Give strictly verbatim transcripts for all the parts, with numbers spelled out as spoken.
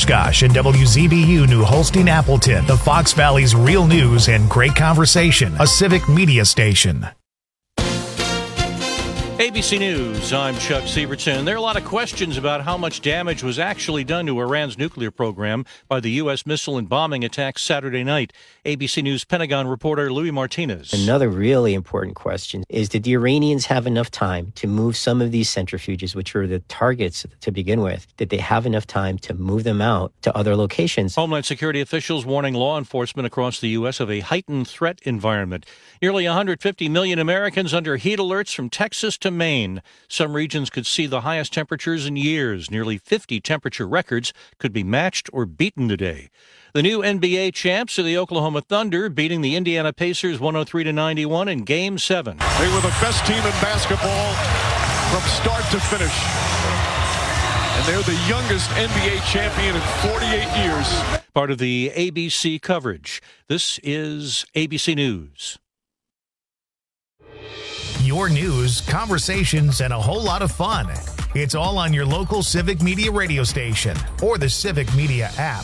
Oshkosh and W Z B U New Holstein Appleton, the Fox Valley's real news and great conversation, a civic media station. A B C News, I'm Chuck Sievertson. There are a lot of questions about how much damage was actually done to Iran's nuclear program by the U S missile and bombing attacks Saturday night. A B C News Pentagon reporter Louis Martinez. Another really important question is, did the Iranians have enough time to move some of these centrifuges, which were the targets to begin with? Did they have enough time to move them out to other locations? Homeland Security officials warning law enforcement across the U S of a heightened threat environment. Nearly one hundred fifty million Americans under heat alerts from Texas to Maine. Some regions could see the highest temperatures in years. Nearly fifty temperature records could be matched or beaten today. The new N B A champs are the Oklahoma Thunder, beating the Indiana Pacers one oh three to ninety-one in Game seven. They were the best team in basketball from start to finish. And they're the youngest N B A champion in forty-eight years. Part of the A B C coverage. This is A B C News. Your news, conversations, and a whole lot of fun. It's all on your local Civic Media radio station or the Civic Media app.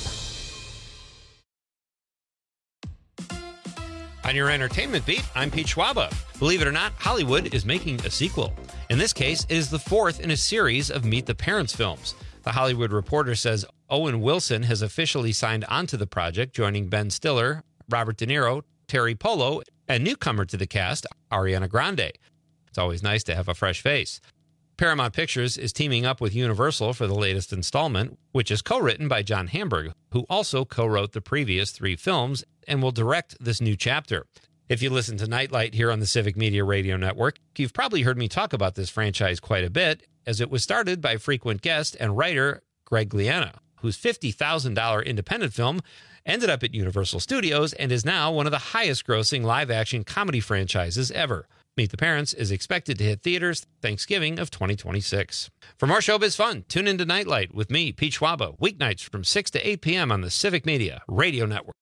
On your entertainment beat, I'm Pete Schwaba. Believe it or not, Hollywood is making a sequel. In this case, it is the fourth in a series of Meet the Parents films. The Hollywood Reporter says Owen Wilson has officially signed onto the project, joining Ben Stiller, Robert De Niro, Terry Polo, and newcomer to the cast, Ariana Grande. It's always nice to have a fresh face. Paramount Pictures is teaming up with Universal for the latest installment, which is co-written by John Hamburg, who also co-wrote the previous three films and will direct this new chapter. If you listen to Nightlight here on the Civic Media Radio Network, you've probably heard me talk about this franchise quite a bit, as it was started by frequent guest and writer Greg Gliena, whose fifty thousand dollars independent film ended up at Universal Studios and is now one of the highest-grossing live-action comedy franchises ever. Meet the Parents is expected to hit theaters Thanksgiving of twenty twenty-six. For more showbiz fun, tune into Nightlight with me, Pete Schwaba, weeknights from six to eight p.m. on the Civic Media Radio Network.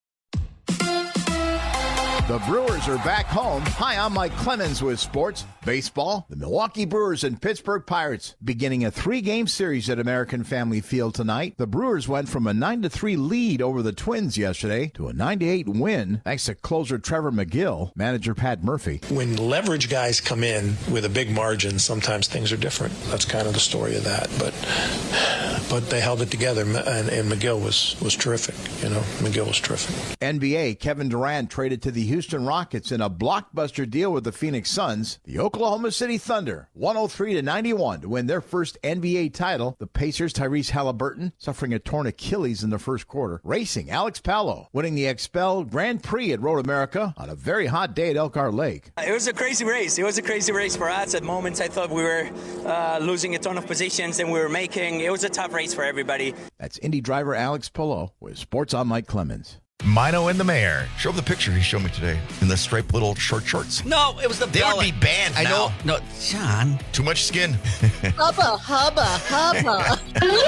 The Brewers are back home. Hi, I'm Mike Clemens with sports. Baseball, the Milwaukee Brewers and Pittsburgh Pirates beginning a three-game series at American Family Field tonight. The Brewers went from a nine to three lead over the Twins yesterday to a nine to eight win thanks to closer Trevor McGill, manager Pat Murphy. When leverage guys come in with a big margin, sometimes things are different. That's kind of the story of that. But but they held it together, and, and McGill was, was terrific. You know, McGill was terrific. N B A, Kevin Durant traded to the Houston Rockets in a blockbuster deal with the Phoenix Suns. The Oklahoma City Thunder, one oh three to ninety-one to win their first N B A title. The Pacers, Tyrese Halliburton, suffering a torn Achilles in the first quarter. Racing, Alex Palou, winning the Expel Grand Prix at Road America on a very hot day at Elkhart Lake. It was a crazy race. It was a crazy race for us. At moments, I thought we were uh, losing a ton of positions, and we were making, it was a tough race for everybody. That's Indy driver Alex Palou with Sports on Mike Clemens. Mino and the Mayor. Show the picture he showed me today in the striped little short shorts. No, it was the They belly. would be banned I now. know. No, John. Too much skin. Hubba, hubba, hubba.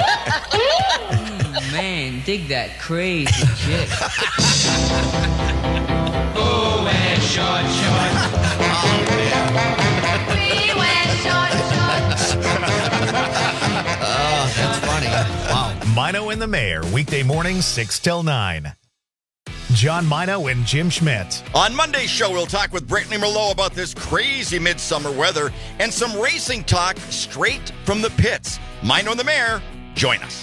Oh, man, dig that crazy chick. Oh, wear short shorts. We wear short shorts. Oh, that's funny. Wow. Mino and the Mayor, weekday mornings, six till nine. John Mino and Jim Schmidt. On Monday's show, we'll talk with Brittany Merlot about this crazy midsummer weather and some racing talk straight from the pits. Mino and the Mayor, join us.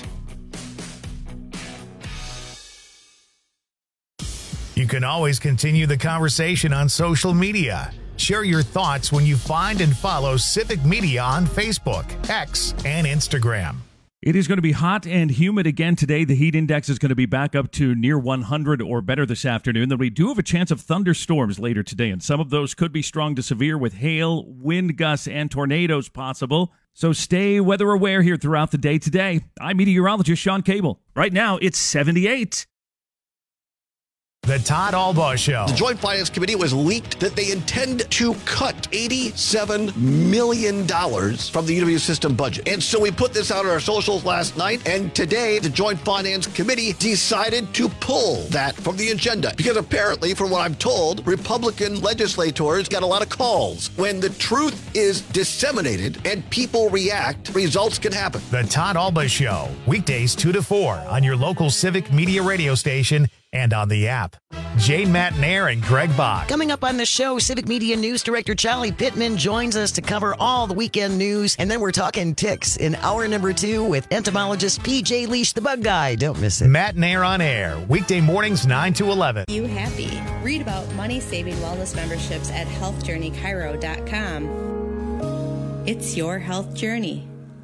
You can always continue the conversation on social media. Share your thoughts when you find and follow Civic Media on Facebook, X, and Instagram. It is going to be hot and humid again today. The heat index is going to be back up to near one hundred or better this afternoon. Then we do have a chance of thunderstorms later today, and some of those could be strong to severe with hail, wind gusts, and tornadoes possible. So stay weather aware here throughout the day today. I'm meteorologist Sean Cable. Right now, it's seventy-eight. The Todd Albaugh Show. The Joint Finance Committee was leaked that they intend to cut eighty-seven million dollars from the U W system budget. And so we put this out on our socials last night, and today the Joint Finance Committee decided to pull that from the agenda. Because apparently, from what I'm told, Republican legislators got a lot of calls. When the truth is disseminated and people react, results can happen. The Todd Albaugh Show, weekdays two to four on your local Civic Media radio station and on the app. Jane Matnair and Greg Bach. Coming up on the show, Civic Media News Director Charlie Pittman joins us to cover all the weekend news. And then we're talking ticks in hour number two with entomologist P J Leash, the bug guy. Don't miss it. Matnair on air, weekday mornings nine to eleven. You happy? Read about money-saving wellness memberships at health journey chiro dot com. It's your health journey.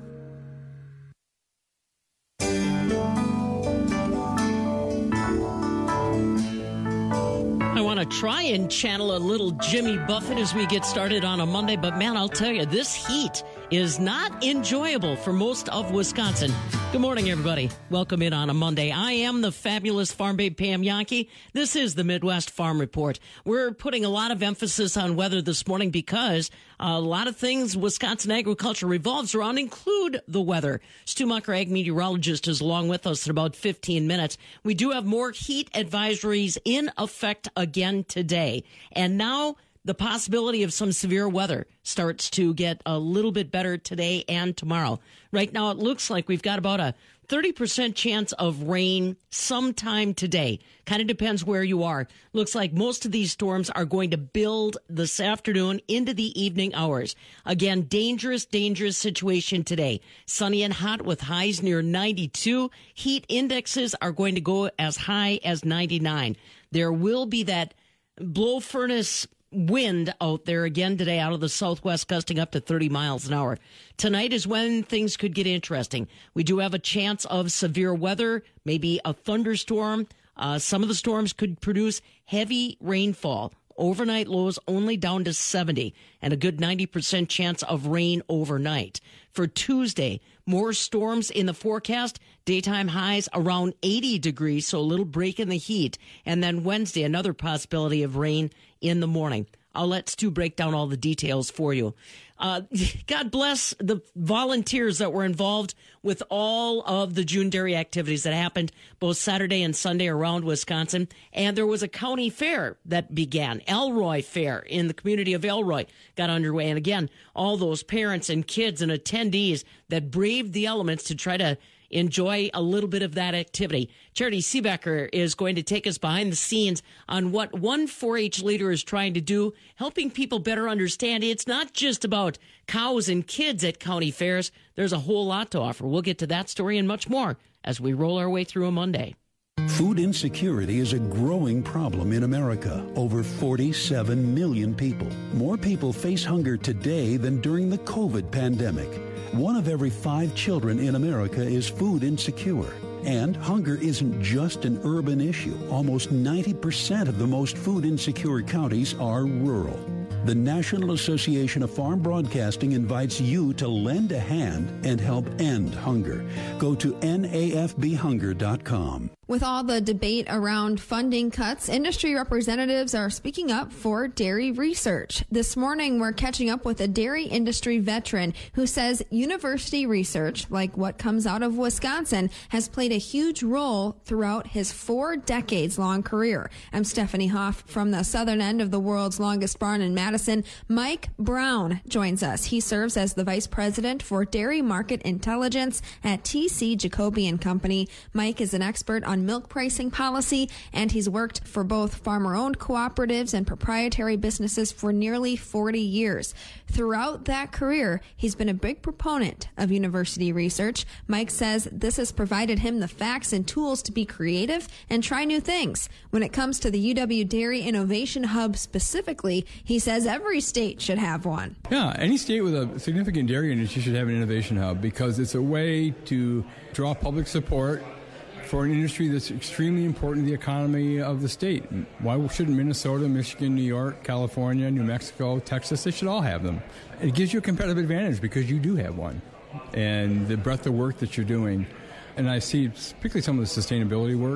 I want to try and channel a little Jimmy Buffett as we get started on a Monday, but man, I'll tell you, this heat is not enjoyable for most of Wisconsin. Good morning, everybody. Welcome in on a Monday. I am the fabulous farm babe Pam Yankee. This is the Midwest Farm Report. We're putting a lot of emphasis on weather this morning because a lot of things Wisconsin agriculture revolves around include the weather. Stu Mucker, ag meteorologist, is along with us in about fifteen minutes. We do have more heat advisories in effect again today. And now the possibility of some severe weather starts to get a little bit better today and tomorrow. Right now, it looks like we've got about a thirty percent chance of rain sometime today. Kind of depends where you are. Looks like most of these storms are going to build this afternoon into the evening hours. Again, dangerous, dangerous situation today. Sunny and hot with highs near ninety-two. Heat indexes are going to go as high as ninety-nine. There will be that blow furnace wind out there again today out of the southwest, gusting up to thirty miles an hour. Tonight is when things could get interesting. We do have a chance of severe weather, maybe a thunderstorm. Uh, some of the storms could produce heavy rainfall. Overnight lows only down to seventy and a good ninety percent chance of rain overnight. For Tuesday, more storms in the forecast. Daytime highs around eighty degrees, so a little break in the heat. And then Wednesday, another possibility of rain in the morning. I'll let Stu break down all the details for you. Uh, God bless the volunteers that were involved with all of the June Dairy activities that happened both Saturday and Sunday around Wisconsin. And there was a county fair that began. Elroy Fair in the community of Elroy got underway. And again, all those parents and kids and attendees that braved the elements to try to enjoy a little bit of that activity. Charity Seebecker is going to take us behind the scenes on what one four H leader is trying to do, helping people better understand it's not just about cows and kids at county fairs. There's a whole lot to offer. We'll get to that story and much more as we roll our way through a Monday. Food insecurity is a growing problem in America. Over forty-seven million people. More people face hunger today than during the COVID pandemic. One of every five children in America is food insecure. And hunger isn't just an urban issue. Almost ninety percent of the most food insecure counties are rural. The National Association of Farm Broadcasting invites you to lend a hand and help end hunger. Go to N A F B hunger dot com. With all the debate around funding cuts, industry representatives are speaking up for dairy research. This morning, we're catching up with a dairy industry veteran who says university research, like what comes out of Wisconsin, has played a huge role throughout his four decades-long career. I'm Stephanie Hoff from the southern end of the world's longest barn in Madison. Mike Brown joins us. He serves as the vice president for dairy market intelligence at T C Jacoby and Company. Mike is an expert on milk pricing policy, and he's worked for both farmer-owned cooperatives and proprietary businesses for nearly forty years. Throughout that career, he's been a big proponent of university research. Mike says this has provided him the facts and tools to be creative and try new things. When it comes to the U W Dairy Innovation Hub specifically, he says every state should have one. Yeah, any state with a significant dairy industry should have an innovation hub because it's a way to draw public support for an industry that's extremely important to the economy of the state. Why shouldn't Minnesota, Michigan, New York, California, New Mexico, Texas, they should all have them. It gives you a competitive advantage because you do have one. And the breadth of work that you're doing, and I see particularly some of the sustainability work,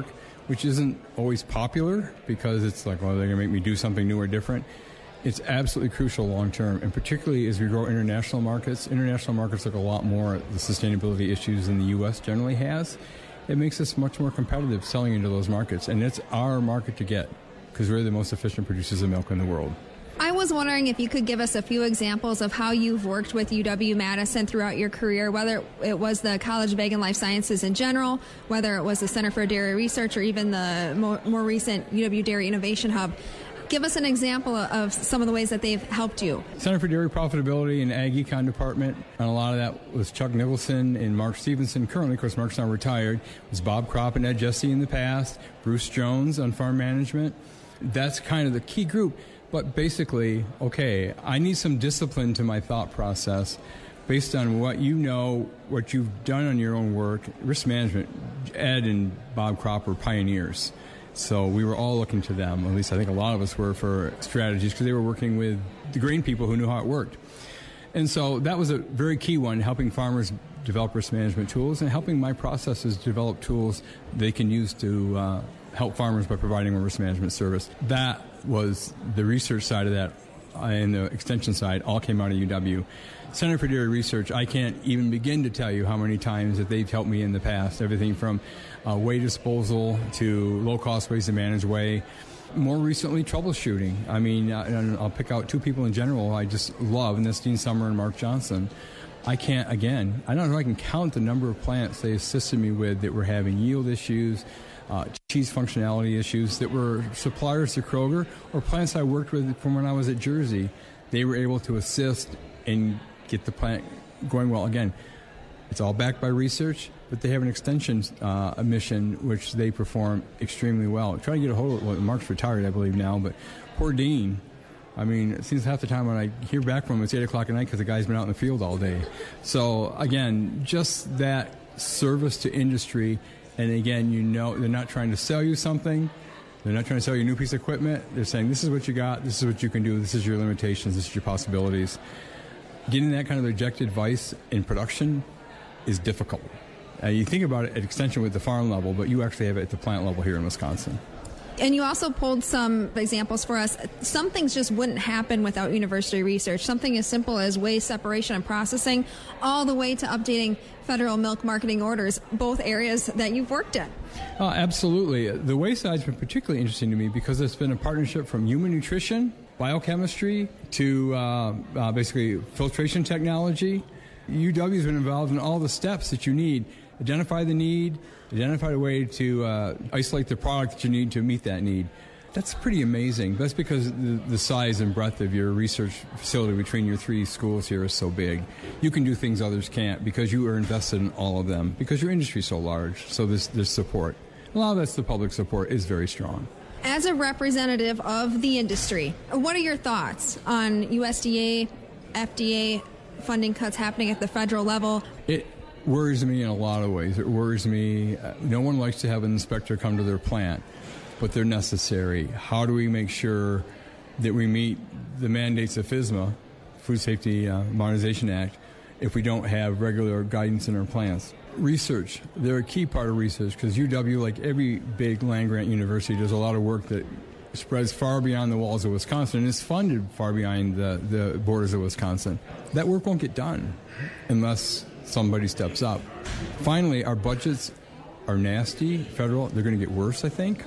which isn't always popular because it's like, well, they're going to make me do something new or different. It's absolutely crucial long term, and particularly as we grow international markets. International markets look a lot more at the sustainability issues than the U S generally has. It makes us much more competitive selling into those markets, and it's our market to get because we're the most efficient producers of milk in the world. I was wondering if you could give us a few examples of how you've worked with U W-Madison throughout your career, whether it was the College of Ag and Life Sciences in general, whether it was the Center for Dairy Research, or even the more, more recent U W Dairy Innovation Hub. Give us an example of some of the ways that they've helped you. Center for Dairy Profitability and Ag Econ Department, and a lot of that was Chuck Nicholson and Mark Stevenson. Currently, of course, Mark's now retired. It was Bob Kropp and Ed Jesse in the past, Bruce Jones on farm management. That's kind of the key group. But basically, okay, I need some discipline to my thought process based on what you know, what you've done on your own work. Risk management, Ed and Bob Kropp were pioneers. So we were all looking to them, at least I think a lot of us were, for strategies because they were working with the grain people who knew how it worked. And so that was a very key one, helping farmers develop risk management tools and helping my processes develop tools they can use to uh, help farmers by providing a risk management service. That was the research side of that, uh, and the extension side all came out of U W. Center for Dairy Research, I can't even begin to tell you how many times that they've helped me in the past, everything from uh, whey disposal to low-cost ways to manage whey. More recently, troubleshooting. I mean, uh, I'll pick out two people in general I just love, and that's Dean Summer and Mark Johnson. I can't, again, I don't know if I can count the number of plants they assisted me with that were having yield issues, uh, cheese functionality issues, that were suppliers to Kroger, or plants I worked with from when I was at Jersey. They were able to assist and get the plant going well. Again, it's all backed by research, but they have an extension uh, mission which they perform extremely well. Try to get a hold of it. Well, Mark's retired, I believe, now, but poor Dean. I mean, it seems half the time when I hear back from him, it's eight o'clock at night because the guy's been out in the field all day. So, again, just that service to industry, and again, you know, they're not trying to sell you something. They're not trying to sell you a new piece of equipment. They're saying, this is what you got, this is what you can do, this is your limitations, this is your possibilities. Getting that kind of objective advice in production is difficult. Uh, you think about it at extension with the farm level, but you actually have it at the plant level here in Wisconsin. And you also pulled some examples for us. Some things just wouldn't happen without university research. Something as simple as waste separation and processing, all the way to updating federal milk marketing orders, both areas that you've worked in. Uh, absolutely. The waste side's been particularly interesting to me because it's been a partnership from human nutrition, biochemistry, to uh, uh, basically filtration technology. U W has been involved in all the steps that you need. Identify the need, identify a way to uh, isolate the product that you need to meet that need. That's pretty amazing. That's because the, the size and breadth of your research facility between your three schools here is so big. You can do things others can't because you are invested in all of them, because your industry is so large. So this, this support, a lot of that's the public support, is very strong. As a representative of the industry, what are your thoughts on U S D A, F D A funding cuts happening at the federal level? It worries me in a lot of ways. It worries me. Uh, no one likes to have an inspector come to their plant, but they're necessary. How do we make sure that we meet the mandates of FSMA, Food Safety uh, Modernization Act, if we don't have regular guidance in our plants? Research. They're a key part of research because U W, like every big land-grant university, does a lot of work that spreads far beyond the walls of Wisconsin and is funded far beyond the, the borders of Wisconsin. That work won't get done unless somebody steps up. Finally, our budgets are nasty, federal. They're going to get worse, I think.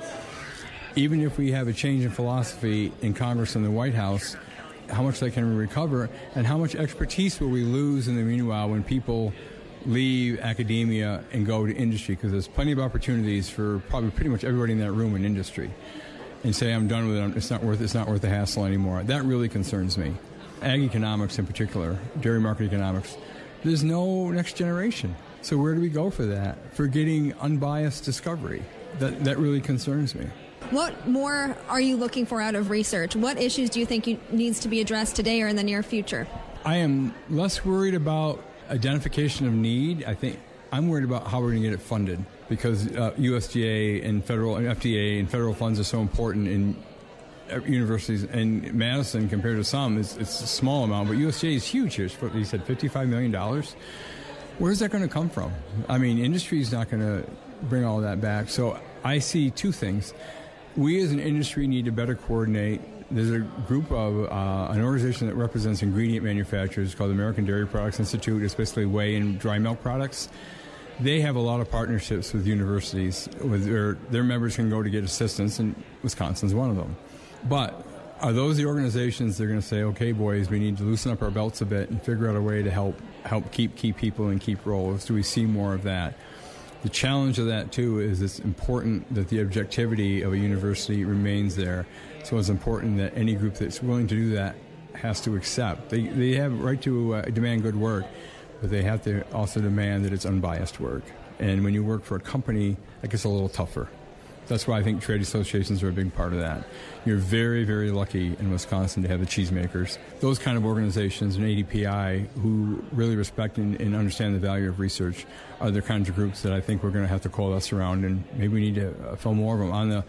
Even if we have a change in philosophy in Congress and the White House, how much that can we recover, and how much expertise will we lose in the meanwhile when people leave academia and go to industry? Because there's plenty of opportunities for probably pretty much everybody in that room in industry, and say, I'm done with it, it's not worth, it's not worth the hassle anymore. That really concerns me. Ag economics in particular, dairy market economics, there's no next generation. So where do we go for that? For getting unbiased discovery. That, that really concerns me. What more are you looking for out of research? What issues do you think you, needs to be addressed today or in the near future? I am less worried about identification of need. I think I'm worried about how we're going to get it funded, because uh, U S D A and federal and F D A and federal funds are so important in universities. And Madison, compared to some, is it's a small amount, but U S D A is huge here. You said fifty-five million dollars. Where's that going to come from? I mean, industry is not going to bring all that back. So I see two things. We as an industry need to better coordinate. There's a group of, uh, an organization that represents ingredient manufacturers called the American Dairy Products Institute. It's basically whey and dry milk products. They have a lot of partnerships with universities. With their, their members can go to get assistance, and Wisconsin's one of them. But are those the organizations that are going to say, okay, boys, we need to loosen up our belts a bit and figure out a way to help help keep key people in key roles? Do we see more of that? The challenge of that, too, is it's important that the objectivity of a university remains there. So it's important that any group that's willing to do that has to accept. They, they have a right to uh, demand good work, but they have to also demand that it's unbiased work. And when you work for a company, that gets a little tougher. That's why I think trade associations are a big part of that. You're very, very lucky in Wisconsin to have the cheesemakers. Those kind of organizations and A D P I who really respect and, and understand the value of research are the kinds of groups that I think we're going to have to coalesce around, and maybe we need to uh, fill more of them. On the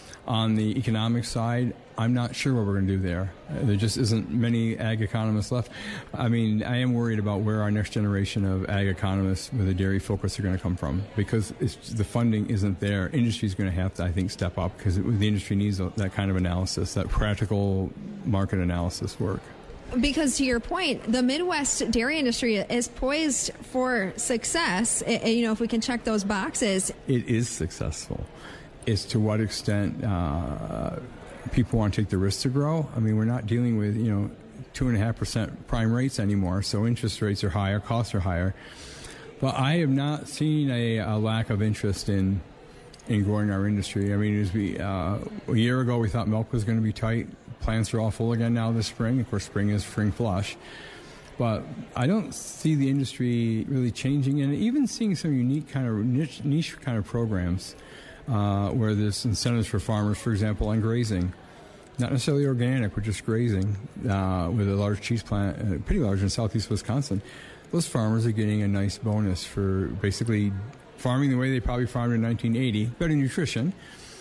On the economic side, I'm not sure what we're going to do there. Uh, there just isn't many ag economists left. I mean, I am worried about where our next generation of ag economists with a dairy focus are going to come from, because it's, the funding isn't there. Industry's going to have to, I think, step up, because it, the industry needs that kind of analysis, that practical market analysis work. Because to your point, the Midwest dairy industry is poised for success. You know, if we can check those boxes. It is successful. It's to what extent uh, people want to take the risk to grow. I mean, we're not dealing with, you know, two and a half percent prime rates anymore, so interest rates are higher, costs are higher. But I have not seen a, a lack of interest in in growing our industry. I mean, as we uh, a year ago we thought milk was going to be tight. Plants are all full again now this spring. Of course, spring is spring flush. But I don't see the industry really changing, and even seeing some unique kind of niche, niche kind of programs. Uh, where there's incentives for farmers, for example, on grazing. Not necessarily organic, but just grazing uh, with a large cheese plant, uh, pretty large in southeast Wisconsin. Those farmers are getting a nice bonus for basically farming the way they probably farmed in nineteen eighty, better nutrition.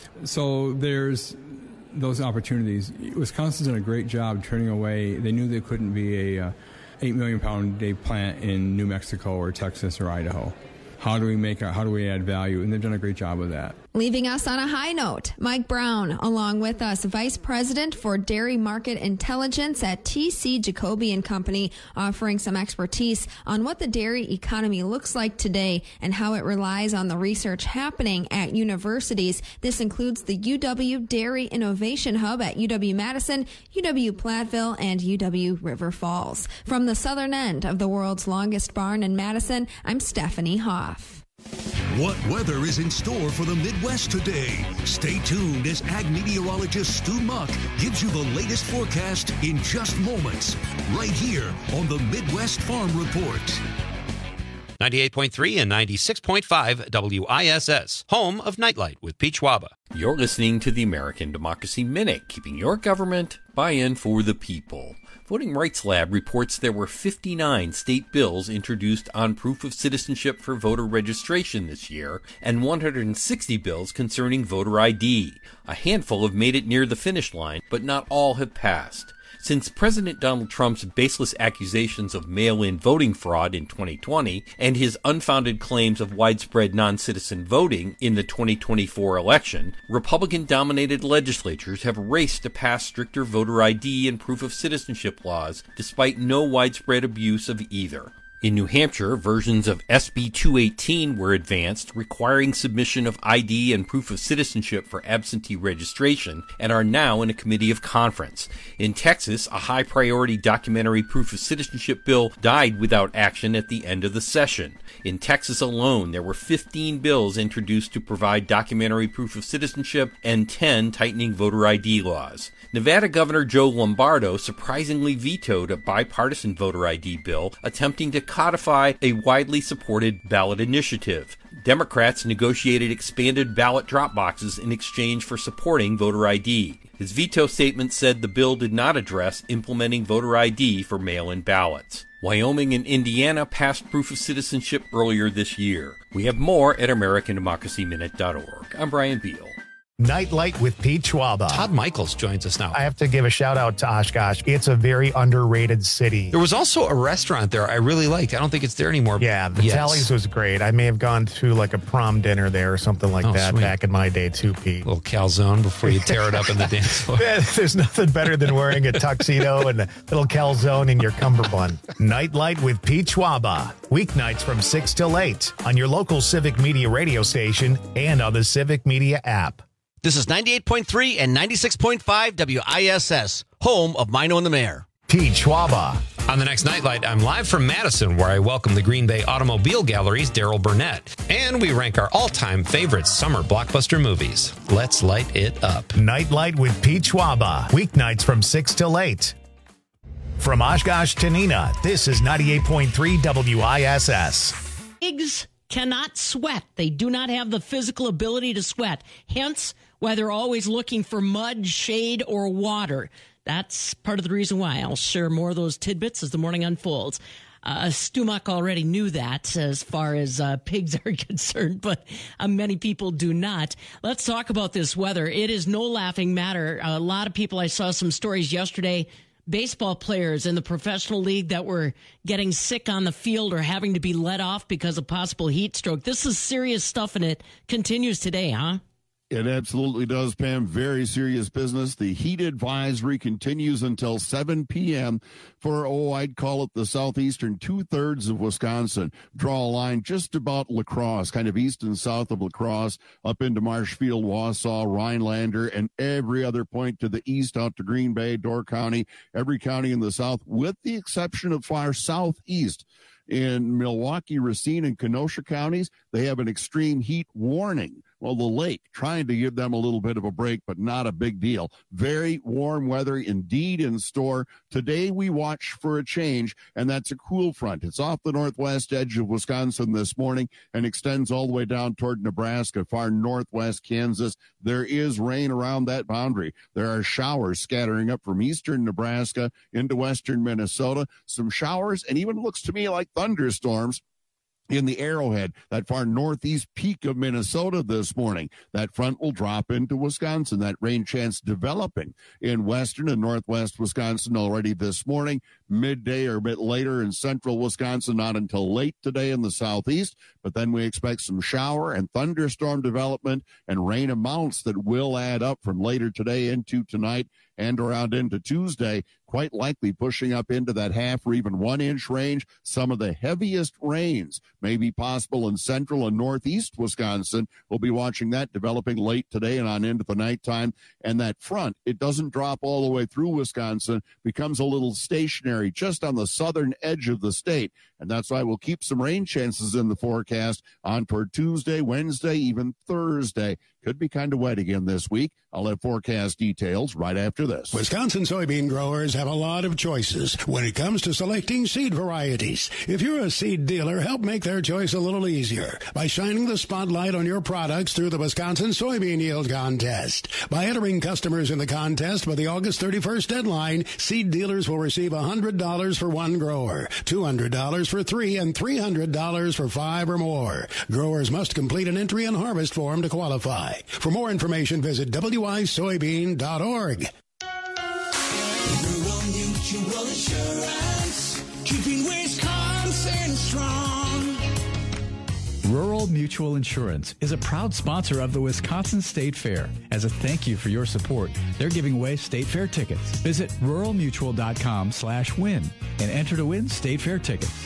So there's those opportunities. Wisconsin's done a great job turning away. They knew they couldn't be a uh, eight million pound a day plant in New Mexico or Texas or Idaho. How do we make our, how do we add value? And they've done a great job of that. Leaving us on a high note, Mike Brown, along with us, Vice President for Dairy Market Intelligence at T C Jacoby and Company, offering some expertise on what the dairy economy looks like today and how it relies on the research happening at universities. This includes the U W Dairy Innovation Hub at U W-Madison, U W-Platteville, and U W-River Falls. From the southern end of the world's longest barn in Madison, I'm Stephanie Hoff. What weather is in store for the Midwest today? Stay tuned as ag meteorologist Stu Muck gives you the latest forecast in just moments, right here on the Midwest Farm Report. ninety-eight point three and ninety-six point five W I S S, home of Nightlight with Pete Schwaba. You're listening to the American Democracy Minute, keeping your government buy-in for the people. Voting Rights Lab reports there were fifty-nine state bills introduced on proof of citizenship for voter registration this year, and one hundred sixty bills concerning voter I D. A handful have made it near the finish line, but not all have passed. Since President Donald Trump's baseless accusations of mail-in voting fraud in twenty twenty and his unfounded claims of widespread non-citizen voting in the twenty twenty-four election, Republican-dominated legislatures have raced to pass stricter voter I D and proof of citizenship laws, despite no widespread abuse of either. In New Hampshire, versions of S B two eighteen were advanced, requiring submission of I D and proof of citizenship for absentee registration, and are now in a committee of conference. In Texas, a high-priority documentary proof of citizenship bill died without action at the end of the session. In Texas alone, there were fifteen bills introduced to provide documentary proof of citizenship and ten tightening voter I D laws. Nevada Governor Joe Lombardo surprisingly vetoed a bipartisan voter I D bill attempting to codify a widely supported ballot initiative. Democrats negotiated expanded ballot drop boxes in exchange for supporting voter I D. His veto statement said the bill did not address implementing voter I D for mail-in ballots. Wyoming and Indiana passed proof of citizenship earlier this year. We have more at American Democracy Minute dot org. I'm Brian Beal. Nightlight with Pete Schwaba. Todd Michaels joins us now. I have to give a shout out to Oshkosh. It's a very underrated city. There was also a restaurant there I really liked. I don't think it's there anymore. Yeah, the yes. Tallies was great. I may have gone to like a prom dinner there or something like oh, that sweet. back in my day too, Pete. A little calzone before you tear it up in the dance floor. There's nothing better than wearing a tuxedo and a little calzone in your cummerbund. Nightlight with Pete Schwaba. Weeknights from six till eight on your local Civic Media radio station and on the Civic Media app. This is ninety-eight point three and ninety-six point five W I S S, home of Mino and the Mayor. Pete Schwaba. On the next Nightlight, I'm live from Madison, where I welcome the Green Bay Automobile Gallery's Daryl Burnett. And we rank our all-time favorite summer blockbuster movies. Let's light it up. Nightlight with Pete Schwaba. Weeknights from six till eight. From Oshkosh to Neenah, this is ninety-eight point three W I S S. Pigs cannot sweat. They do not have the physical ability to sweat. Hence, why they're always looking for mud, shade, or water. That's part of the reason why. I'll share more of those tidbits as the morning unfolds. Uh, Stu Muck already knew that as far as uh, pigs are concerned, but uh, many people do not. Let's talk about this weather. It is no laughing matter. A lot of people, I saw some stories yesterday, baseball players in the professional league that were getting sick on the field or having to be let off because of possible heat stroke. This is serious stuff, and it continues today, huh? It absolutely does, Pam. Very serious business. The heat advisory continues until seven p.m. for, oh, I'd call it the southeastern two-thirds of Wisconsin. Draw a line just about La Crosse, kind of east and south of La Crosse, up into Marshfield, Wausau, Rhinelander, and every other point to the east out to Green Bay, Door County, every county in the south, with the exception of far southeast. In Milwaukee, Racine, and Kenosha counties, they have an extreme heat warning. Well, the lake trying to give them a little bit of a break, but not a big deal. Very warm weather indeed in store. Today we watch for a change, and that's a cool front. It's off the northwest edge of Wisconsin this morning and extends all the way down toward Nebraska, far northwest Kansas. There is rain around that boundary. There are showers scattering up from eastern Nebraska into western Minnesota. Some showers, and even looks to me like thunderstorms in the Arrowhead, that far northeast peak of Minnesota this morning. That front will drop into Wisconsin. That rain chance developing in western and northwest Wisconsin already this morning. Midday or a bit later in central Wisconsin, not until late today in the southeast. But then we expect some shower and thunderstorm development and rain amounts that will add up from later today into tonight and around into Tuesday, quite likely pushing up into that half or even one inch range. Some of the heaviest rains may be possible in central and northeast Wisconsin. We'll be watching that developing late today and on into the nighttime. And that front, it doesn't drop all the way through Wisconsin, becomes a little stationary just on the southern edge of the state. And that's why we'll keep some rain chances in the forecast on toward Tuesday, Wednesday, even Thursday. Could be kind of wet again this week. I'll have forecast details right after this. Wisconsin soybean growers have a lot of choices when it comes to selecting seed varieties. If you're a seed dealer, help make their choice a little easier by shining the spotlight on your products through the Wisconsin Soybean Yield Contest. By entering customers in the contest by the August thirty-first deadline, seed dealers will receive one hundred dollars for one grower, two hundred dollars for three, and three hundred dollars for five or more. Growers must complete an entry and harvest form to qualify. For more information, visit W I soybean dot org. Rural Mutual Insurance, keeping Wisconsin strong. Rural Mutual Insurance is a proud sponsor of the Wisconsin State Fair. As a thank you for your support, they're giving away State Fair tickets. Visit rural mutual dot com slash win and enter to win State Fair tickets.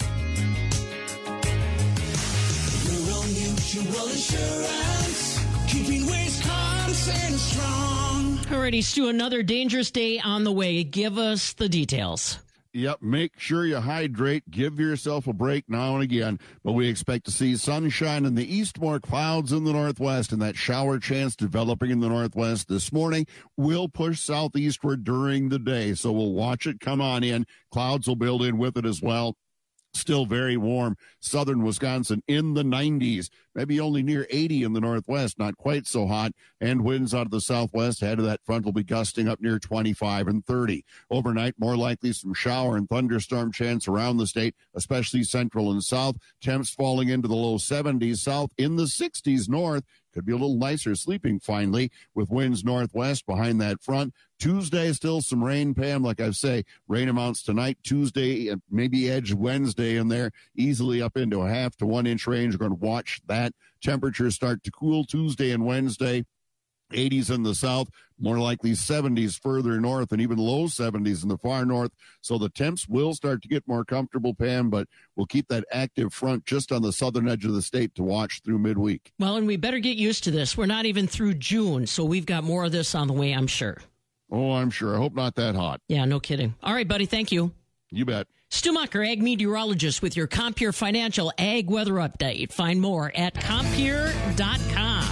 Rural Mutual Insurance, keeping Wisconsin strong. Alrighty, Stu, another dangerous day on the way. Give us the details. Yep, make sure you hydrate. Give yourself a break now and again. But we expect to see sunshine in the east, more clouds in the northwest, and that shower chance developing in the northwest this morning will push southeastward during the day. So we'll watch it come on in. Clouds will build in with it as well. Still very warm. Southern Wisconsin in the nineties, maybe only near eighty in the northwest, not quite so hot. And winds out of the southwest ahead of that front will be gusting up near twenty-five and thirty. Overnight, more likely some shower and thunderstorm chance around the state, especially central and south. Temps falling into the low seventies south, in the sixties north. could be a little nicer sleeping finally with winds northwest behind that front. Tuesday, still some rain, Pam. Like I say, rain amounts tonight, Tuesday, maybe edge Wednesday in there, easily up into a half to one inch range. We're going to watch that. Temperatures start to cool Tuesday and Wednesday. eighties in the south, more likely seventies further north, and even low seventies in the far north. So the temps will start to get more comfortable, Pam, but we'll keep that active front just on the southern edge of the state to watch through midweek. Well, and we better get used to this. We're not even through June, so we've got more of this on the way, I'm sure. Oh, I'm sure. I hope not that hot. Yeah, no kidding. All right, buddy, thank you. You bet. Stu Mucker, ag meteorologist with your Compeer Financial Ag Weather Update. Find more at Compeer dot com.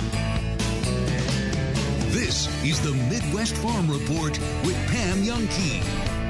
This is the Midwest Farm Report with Pam Youngkey.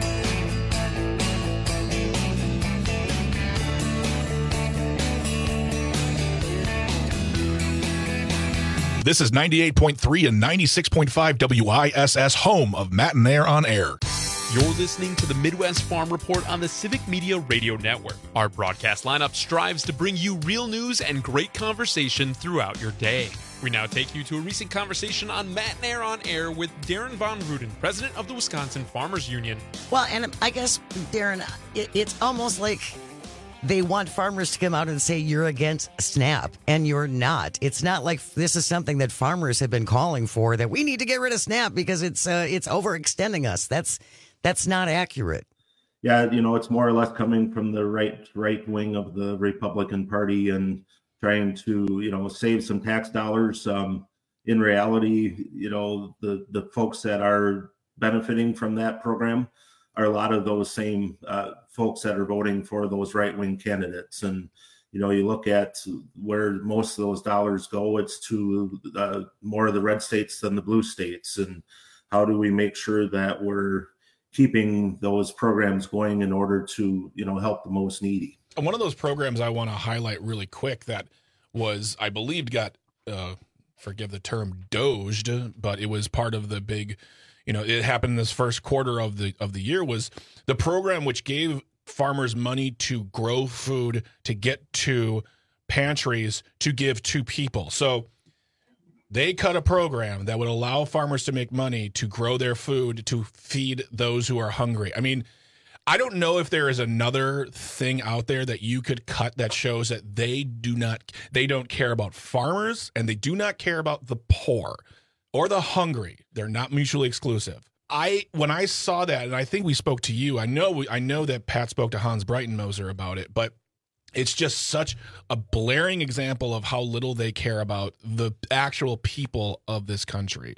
This is ninety-eight point three and ninety-six point five W I S S, home of Matt and Air on Air. You're listening to the Midwest Farm Report on the Civic Media Radio Network. Our broadcast lineup strives to bring you real news and great conversation throughout your day. We now take you to a recent conversation on Matt and Air on Air with Darren Von Ruden, president of the Wisconsin Farmers Union. Well, and I guess, Darren, it, it's almost like they want farmers to come out and say you're against SNAP, and you're not. It's not like this is something that farmers have been calling for, that we need to get rid of SNAP because it's uh, it's overextending us. That's that's not accurate. Yeah, you know, it's more or less coming from the right right wing of the Republican Party and trying to, you know, save some tax dollars. Um, in reality, you know, the, the folks that are benefiting from that program are a lot of those same uh, folks that are voting for those right-wing candidates. And, you know, you look at where most of those dollars go, it's to uh, more of the red states than the blue states. And how do we make sure that we're keeping those programs going in order to, you know, help the most needy? One of those programs I want to highlight really quick that was, I believe, got, uh, forgive the term, doged, but it was part of the big, you know, it happened in this first quarter of the of the year, was the program which gave farmers money to grow food, to get to pantries, to give to people. So they cut a program that would allow farmers to make money to grow their food, to feed those who are hungry. I mean, I don't know if there is another thing out there that you could cut that shows that they do not, they don't care about farmers, and they do not care about the poor or the hungry. They're not mutually exclusive. I when I saw that, and I think we spoke to you, I know we, I know that Pat spoke to Hans Breitenmoser about it, but it's just such a blaring example of how little they care about the actual people of this country.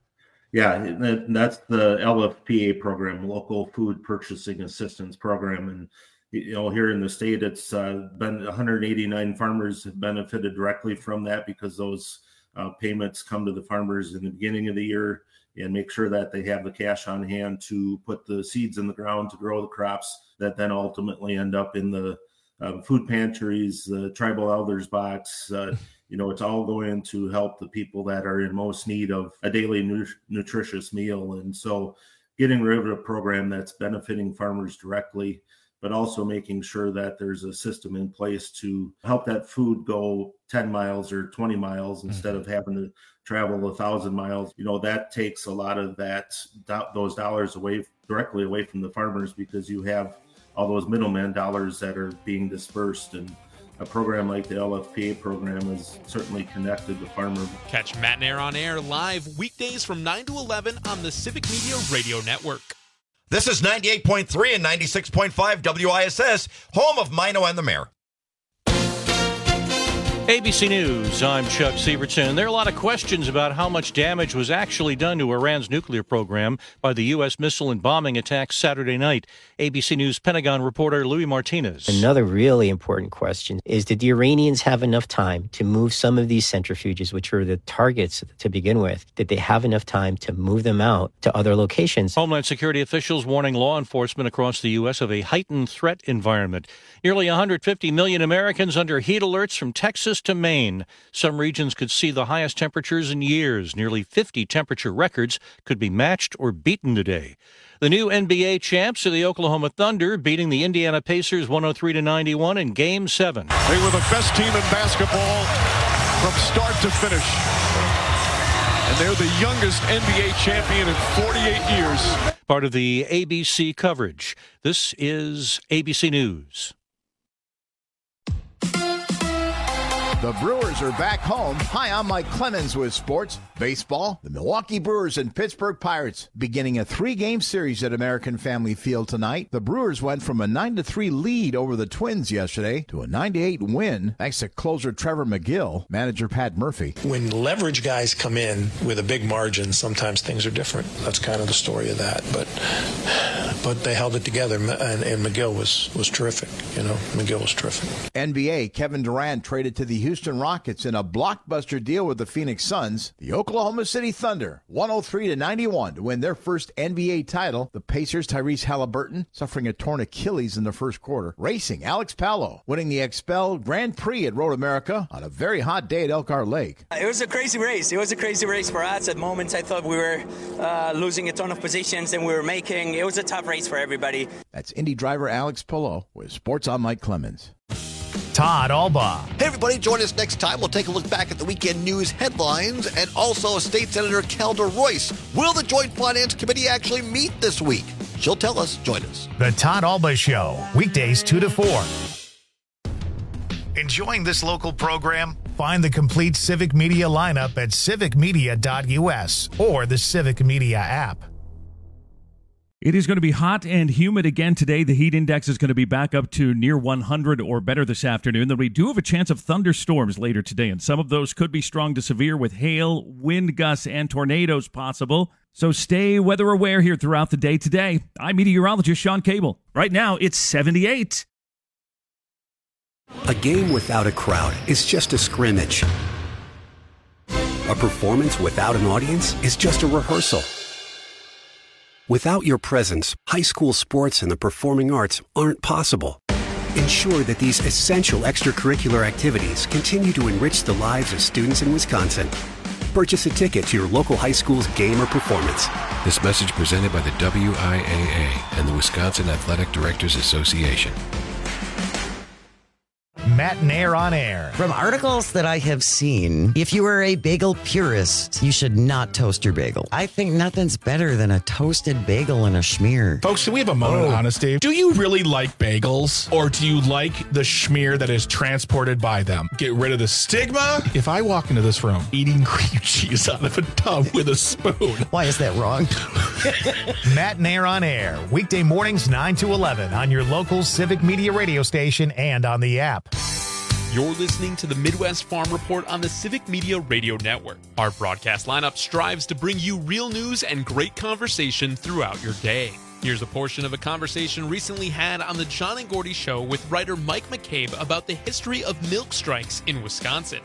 Yeah, that's the L F P A program, Local Food Purchasing Assistance Program. And, you know, here in the state, it's uh, been one hundred eighty-nine farmers have benefited directly from that, because those uh, payments come to the farmers in the beginning of the year and make sure that they have the cash on hand to put the seeds in the ground to grow the crops that then ultimately end up in the uh, food pantries, the tribal elders box. Uh, you know, it's all going to help the people that are in most need of a daily nu- nutritious meal. And so getting rid of a program that's benefiting farmers directly, but also making sure that there's a system in place to help that food go ten miles or twenty miles instead of having to travel a thousand miles. You know, that takes a lot of that, those dollars away, directly away from the farmers, because you have all those middleman dollars that are being dispersed. And a program like the L F P A program is certainly connected to farmers. Catch Matt and Air on Air live weekdays from nine to eleven on the Civic Media Radio Network. This is ninety-eight point three and ninety-six point five W I S S, home of Mino and the Mayor. A B C News, I'm Chuck Sievertson. There are a lot of questions about how much damage was actually done to Iran's nuclear program by the U S missile and bombing attacks Saturday night. A B C News Pentagon reporter Louis Martinez. Another really important question is, did the Iranians have enough time to move some of these centrifuges, which were the targets to begin with? Did they have enough time to move them out to other locations? Homeland Security officials warning law enforcement across the U S of a heightened threat environment. Nearly one hundred fifty million Americans under heat alerts from Texas to Maine. Some regions could see the highest temperatures in years. Nearly fifty temperature records could be matched or beaten today. The new N B A champs are the Oklahoma Thunder, beating the Indiana Pacers one oh three to ninety-one in Game seven. They were the best team in basketball from start to finish. And they're the youngest N B A champion in forty-eight years. Part of the A B C coverage. This is A B C News. The Brewers are back home. Hi, I'm Mike Clemens with sports. Baseball, the Milwaukee Brewers and Pittsburgh Pirates beginning a three-game series at American Family Field tonight. The Brewers went from a nine to three lead over the Twins yesterday to a nine to eight win thanks to closer Trevor McGill, manager Pat Murphy. When leverage guys come in with a big margin, sometimes things are different. That's kind of the story of that. But but they held it together, and, and McGill was, was terrific. You know, McGill was terrific. N B A, Kevin Durant traded to the Houston Rockets in a blockbuster deal with the Phoenix Suns. The Oklahoma City Thunder, one oh three to ninety-one to win their first N B A title. The Pacers, Tyrese Halliburton, suffering a torn Achilles in the first quarter. Racing, Alex Palou, winning the Expel Grand Prix at Road America on a very hot day at Elkhart Lake. It was a crazy race. It was a crazy race for us. At moments, I thought we were uh, losing a ton of positions, and we were making. It was a tough race for everybody. That's Indy driver Alex Palou with Sports on Mike Clemens. Todd Alba. Hey, everybody, join us next time. We'll take a look back at the weekend news headlines and also State Senator Calder Royce. Will the Joint Finance Committee actually meet this week? She'll tell us. Join us. The Todd Alba Show, weekdays two to four. Enjoying this local program? Find the complete Civic Media lineup at civic media dot u s or the Civic Media app. It is going to be hot and humid again today. The heat index is going to be back up to near one hundred or better this afternoon. Then we do have a chance of thunderstorms later today, and some of those could be strong to severe with hail, wind gusts, and tornadoes possible. So stay weather aware here throughout the day today. I'm meteorologist Sean Cable. Right now, it's seventy-eight. A game without a crowd is just a scrimmage. A performance without an audience is just a rehearsal. Without your presence, high school sports and the performing arts aren't possible. Ensure that these essential extracurricular activities continue to enrich the lives of students in Wisconsin. Purchase a ticket to your local high school's game or performance. This message presented by the W I A A and the Wisconsin Athletic Directors Association. Matt Nair on air. From articles that I have seen, if you are a bagel purist, you should not toast your bagel. I think nothing's better than a toasted bagel and a schmear. Folks, can we have a moment of honesty? Do you really like bagels, or do you like the schmear that is transported by them? Get rid of the stigma. If I walk into this room eating cream cheese out of a tub with a spoon. Why is that wrong? Matt Nair on air, weekday mornings nine to eleven on your local Civic Media radio station and on the app. You're listening to the Midwest Farm Report on the Civic Media Radio Network. Our broadcast lineup strives to bring you real news and great conversation throughout your day. Here's a portion of a conversation recently had on the John and Gordy Show with writer Mike McCabe about the history of milk strikes in Wisconsin.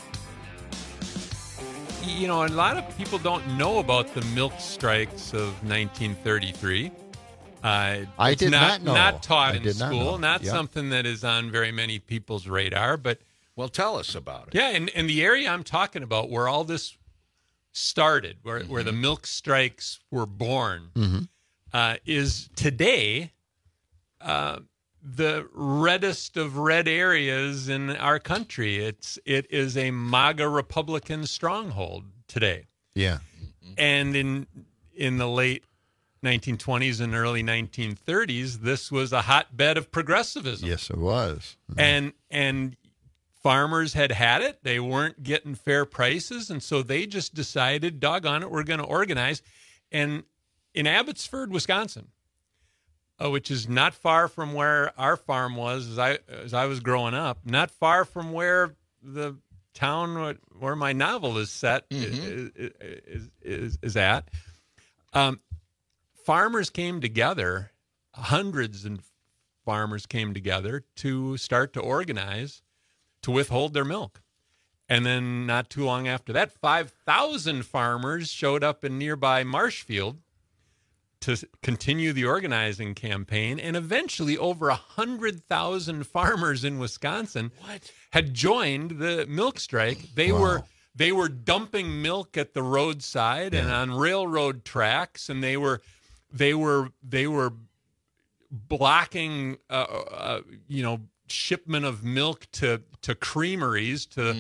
You know, a lot of people don't know about the milk strikes of nineteen thirty-three. Uh, I it's did not, not know. Not taught I in did not school. know. Not Yep. something that is on very many people's radar. But well, tell us about it. Yeah, and, and the area I'm talking about, where all this started, where mm-hmm. where the milk strikes were born, mm-hmm. uh, is today uh, the reddest of red areas in our country. It's it is a MAGA Republican stronghold today. Yeah, and in in the late nineteen twenties and early nineteen thirties, this was a hotbed of progressivism. Yes, it was. Mm-hmm. And and farmers had had it. They weren't getting fair prices, and so they just decided, doggone it, we're going to organize. And in Abbotsford, Wisconsin, uh, which is not far from where our farm was as I as I was growing up, not far from where the town where my novel is set mm-hmm. is, is, is, is at, um, farmers came together, hundreds of farmers came together to start to organize to withhold their milk. And then not too long after that, five thousand farmers showed up in nearby Marshfield to continue the organizing campaign. And eventually over one hundred thousand farmers in Wisconsin what? had joined the milk strike. They wow. were they were dumping milk at the roadside yeah. and on railroad tracks, and they were They were they were blocking, uh, uh, you know, shipment of milk to to creameries, to mm.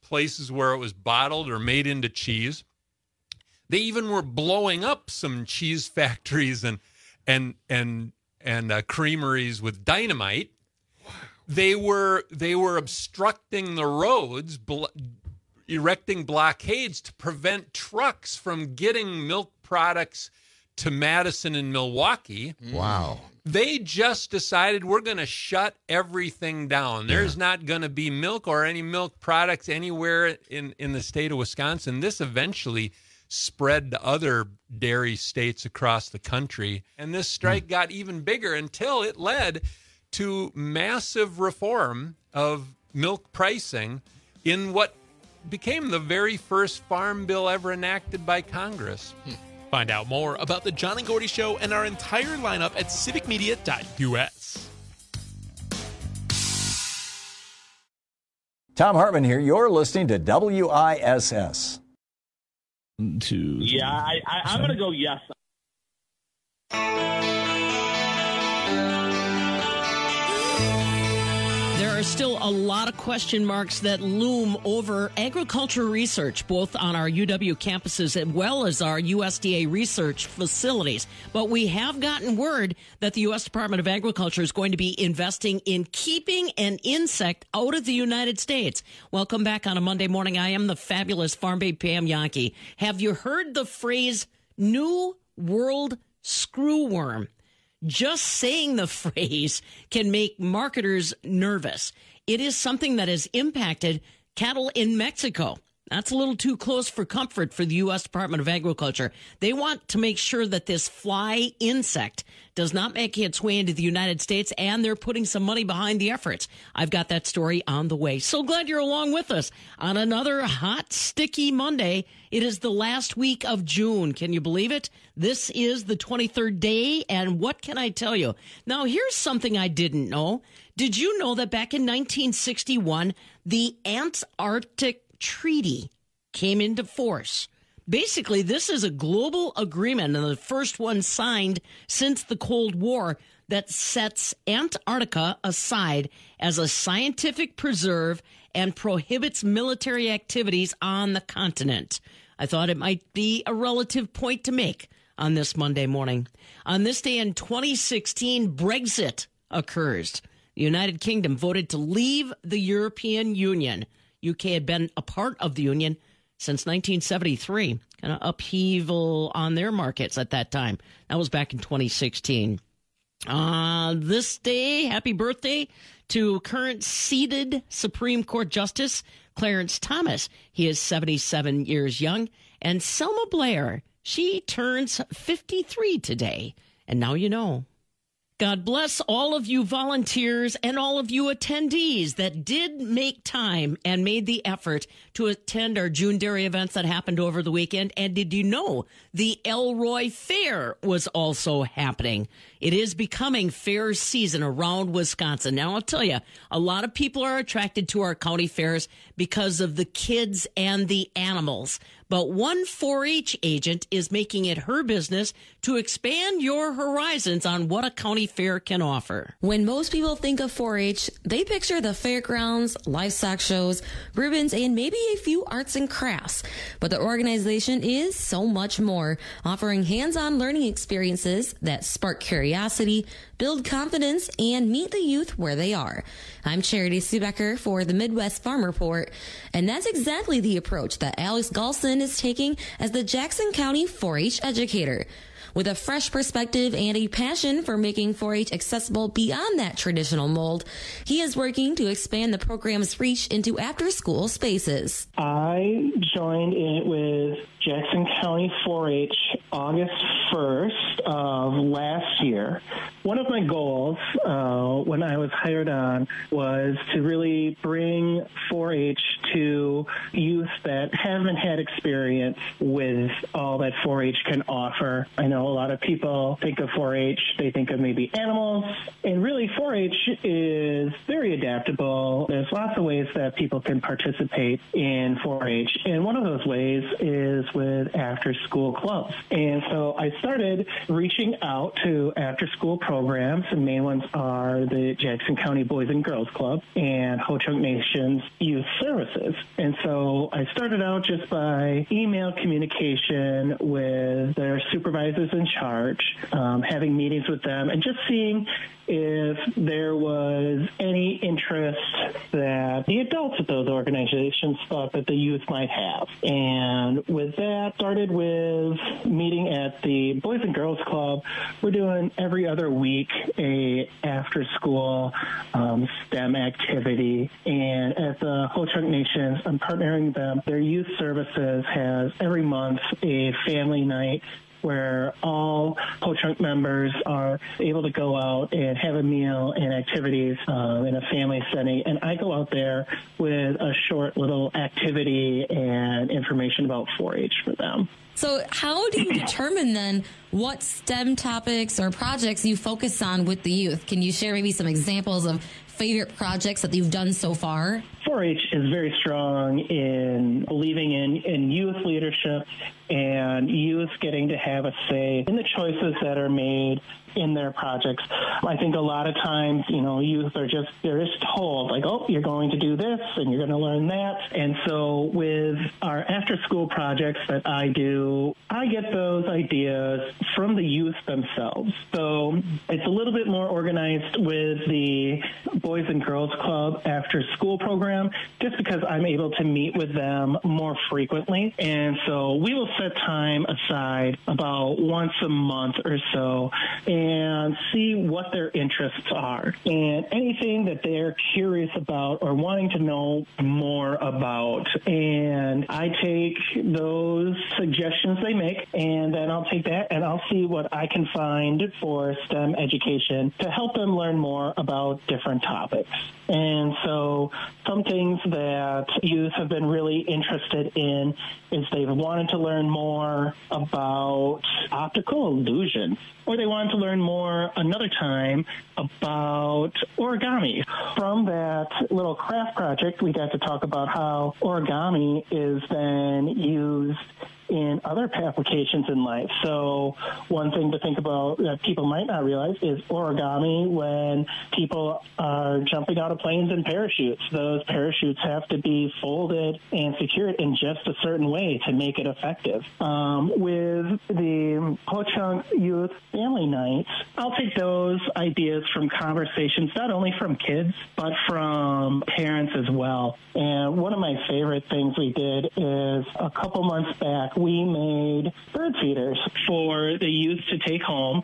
places where it was bottled or made into cheese. They even were blowing up some cheese factories and and and and uh, creameries with dynamite. They were they were obstructing the roads, bl- erecting blockades to prevent trucks from getting milk products to Madison and Milwaukee. Wow. They just decided we're going to shut everything down. There's Yeah. not going to be milk or any milk products anywhere in, in the state of Wisconsin. This eventually spread to other dairy states across the country. And this strike got even bigger until it led to massive reform of milk pricing in what became the very first farm bill ever enacted by Congress. Find out more about the John and Gordy Show and our entire lineup at civic media dot U S. Tom Hartman here. You're listening to W I S S. To yeah, I, I, I'm going to go yes. There are still a lot of question marks that loom over agriculture research, both on our U W campuses as well as our U S D A research facilities. But we have gotten word that the U S Department of Agriculture is going to be investing in keeping an insect out of the United States. Welcome back on a Monday morning. I am the fabulous Farm Babe Pam Yankee. Have you heard the phrase New World Screwworm? Just saying the phrase can make marketers nervous. It is something that has impacted cattle in Mexico. That's a little too close for comfort for the U S Department of Agriculture. They want to make sure that this fly insect does not make its way into the United States, and they're putting some money behind the efforts. I've got that story on the way. So glad you're along with us on another hot, sticky Monday. It is the last week of June. Can you believe it? This is the twenty-third day, and what can I tell you? Now, here's something I didn't know. Did you know that back in nineteen sixty-one, the Antarctic Treaty came into force? Basically, this is a global agreement, and the first one signed since the Cold War, that sets Antarctica aside as a scientific preserve and prohibits military activities on the continent. I thought it might be a relative point to make on this Monday morning. On this day in twenty sixteen, Brexit occurs. The United Kingdom voted to leave the European Union. U K had been a part of the Union since nineteen seventy-three. Kind of upheaval on their markets at that time. That was back in twenty sixteen. Uh, this day, happy birthday to current seated Supreme Court Justice Clarence Thomas. He is seventy-seven years young. And Selma Blair, she turns fifty-three today. And now you know. God bless all of you volunteers and all of you attendees that did make time and made the effort to attend our June Dairy events that happened over the weekend. And did you know the Elroy Fair was also happening? It is becoming fair season around Wisconsin. Now, I'll tell you, a lot of people are attracted to our county fairs because of the kids and the animals. But one four H agent is making it her business to expand your horizons on what a county fair can offer. When most people think of four H, they picture the fairgrounds, livestock shows, ribbons, and maybe a few arts and crafts. But the organization is so much more, offering hands-on learning experiences that spark curiosity, build confidence, and meet the youth where they are. I'm Charity Subecker for the Midwest Farm Report, and that's exactly the approach that Alex Galson is taking as the Jackson County four H educator. With a fresh perspective and a passion for making four H accessible beyond that traditional mold, he is working to expand the program's reach into after-school spaces. I joined in with Jackson County four H August first of last year. One of my goals uh, when I was hired on was to really bring four H to youth that haven't had experience with all that four H can offer. I know a lot of people think of four H, they think of maybe animals, and really four H is very adaptable. There's lots of ways that people can participate in four H, and one of those ways is with after-school clubs. And so I started reaching out to after-school programs. The main ones are the Jackson County Boys and Girls Club and Ho-Chunk Nation's Youth Services. And so I started out just by email communication with their supervisors in charge, um, having meetings with them, and just seeing if there was any interest that the adults at those organizations thought that the youth might have. And with that, started with meeting at the Boys and Girls Club. We're doing every other week a after-school um, STEM activity. And at the Ho-Chunk Nations, I'm partnering them. Their youth services has every month a family night where all Ho-Chunk members are able to go out and have a meal and activities uh, in a family setting. And I go out there with a short little activity and information about four H for them. So how do you determine then what STEM topics or projects you focus on with the youth? Can you share maybe some examples of favorite projects that you've done so far? four H is very strong in believing in, in youth leadership and youth getting to have a say in the choices that are made in their projects. I think a lot of times, you know, youth are just, they're just told, like, oh, you're going to do this and you're going to learn that. And so with our after-school projects that I do, I get those ideas from the youth themselves. So it's a little bit more organized with the Boys and Girls Club after-school program, just because I'm able to meet with them more frequently. And so we will set time aside about once a month or so and see what their interests are. And anything that they're curious about or wanting to know more about. And I take those suggestions they make, and then I'll take that and I'll see what I can find for STEM education to help them learn more about different topics. And so some things that youth have been really interested in is they've wanted to learn more about optical illusions, or they wanted to learn more another time about origami. From that little craft project, we got to talk about how origami is then used in other applications in life. So one thing to think about that people might not realize is origami when people are jumping out of planes in parachutes. Those parachutes have to be folded and secured in just a certain way to make it effective. Um, with the Ho-Chunk Youth Family Nights, I'll take those ideas from conversations, not only from kids, but from parents as well. And one of my favorite things we did is a couple months back, we made bird feeders for the youth to take home,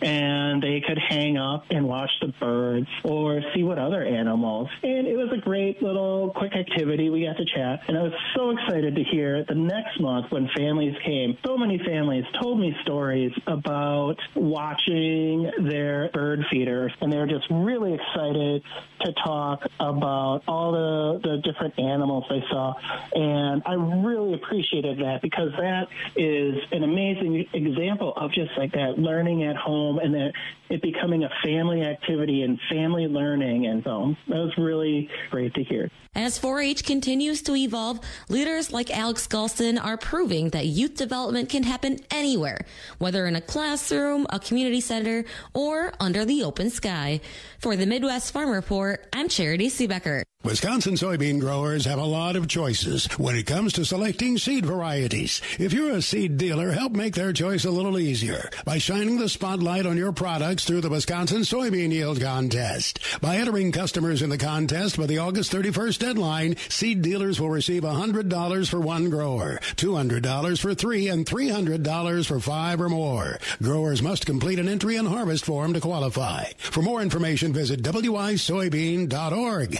and they could hang up and watch the birds or see what other animals. And it was a great little quick activity. We got to chat, and I was so excited to hear the next month when families came. So many families told me stories about watching their bird feeders, and they were just really excited to talk about all the, the different animals they saw. And I really appreciated that, because that is an amazing example of just like that learning at home, and that it becoming a family activity and family learning. And so that was really great to hear. As four H continues to evolve, leaders like Alex Gulston are proving that youth development can happen anywhere, whether in a classroom, a community center, or under the open sky. For the Midwest Farm Report, I'm Charity Seebecker. Wisconsin soybean growers have a lot of choices when it comes to selecting seed varieties. If you're a seed dealer, help make their choice a little easier by shining the spotlight on your products through the Wisconsin Soybean Yield Contest. By entering customers in the contest by the August thirty-first deadline, seed dealers will receive one hundred dollars for one grower, two hundred dollars for three, and three hundred dollars for five or more. Growers must complete an entry and harvest form to qualify. For more information, visit W I soybean dot org.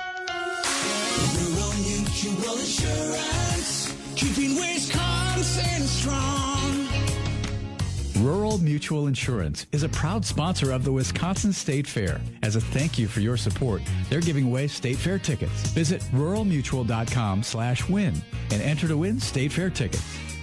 Rural Mutual Insurance, keeping Wisconsin strong. Rural Mutual Insurance is a proud sponsor of the Wisconsin State Fair. As a thank you for your support, they're giving away State Fair tickets. Visit rural mutual dot com slash win and enter to win State Fair tickets.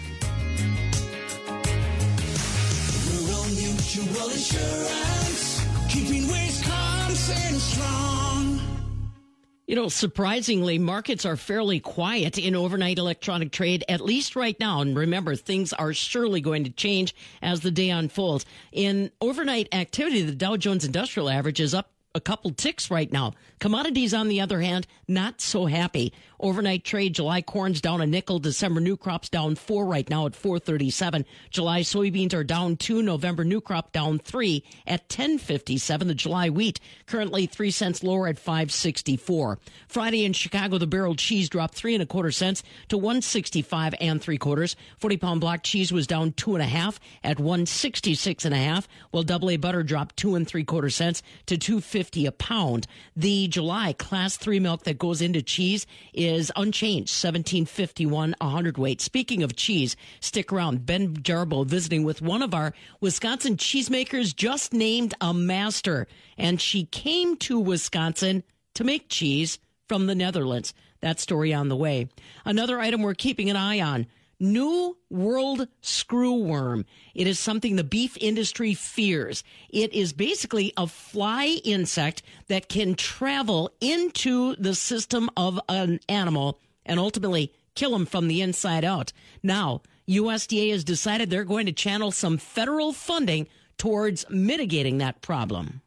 Rural Mutual Insurance, keeping Wisconsin strong. You know, surprisingly, markets are fairly quiet in overnight electronic trade, at least right now. And remember, things are surely going to change as the day unfolds. In overnight activity, the Dow Jones Industrial Average is up a couple ticks right now. Commodities, on the other hand, not so happy. Overnight trade, July corn's down a nickel. December new crops down four right now at four thirty-seven. July soybeans are down two. November new crop down three at ten fifty-seven. The July wheat currently three cents lower at five sixty-four. Friday in Chicago, the barrel cheese dropped three and a quarter cents to one sixty-five and three quarters. forty pound block cheese was down two and a half at one sixty-six and a half, while double A butter dropped two and three quarter cents to two fifty a pound. The July class three milk that goes into cheese is unchanged, seventeen fifty-one a hundredweight. Speaking of cheese, stick around. Ben Jarbo visiting with one of our Wisconsin cheesemakers, just named a master, and she came to Wisconsin to make cheese from the Netherlands. That story on the way. Another item we're keeping an eye on: New World screwworm. It is something the beef industry fears. It is basically a fly insect that can travel into the system of an animal and ultimately kill them from the inside out. Now, U S D A has decided they're going to channel some federal funding towards mitigating that problem.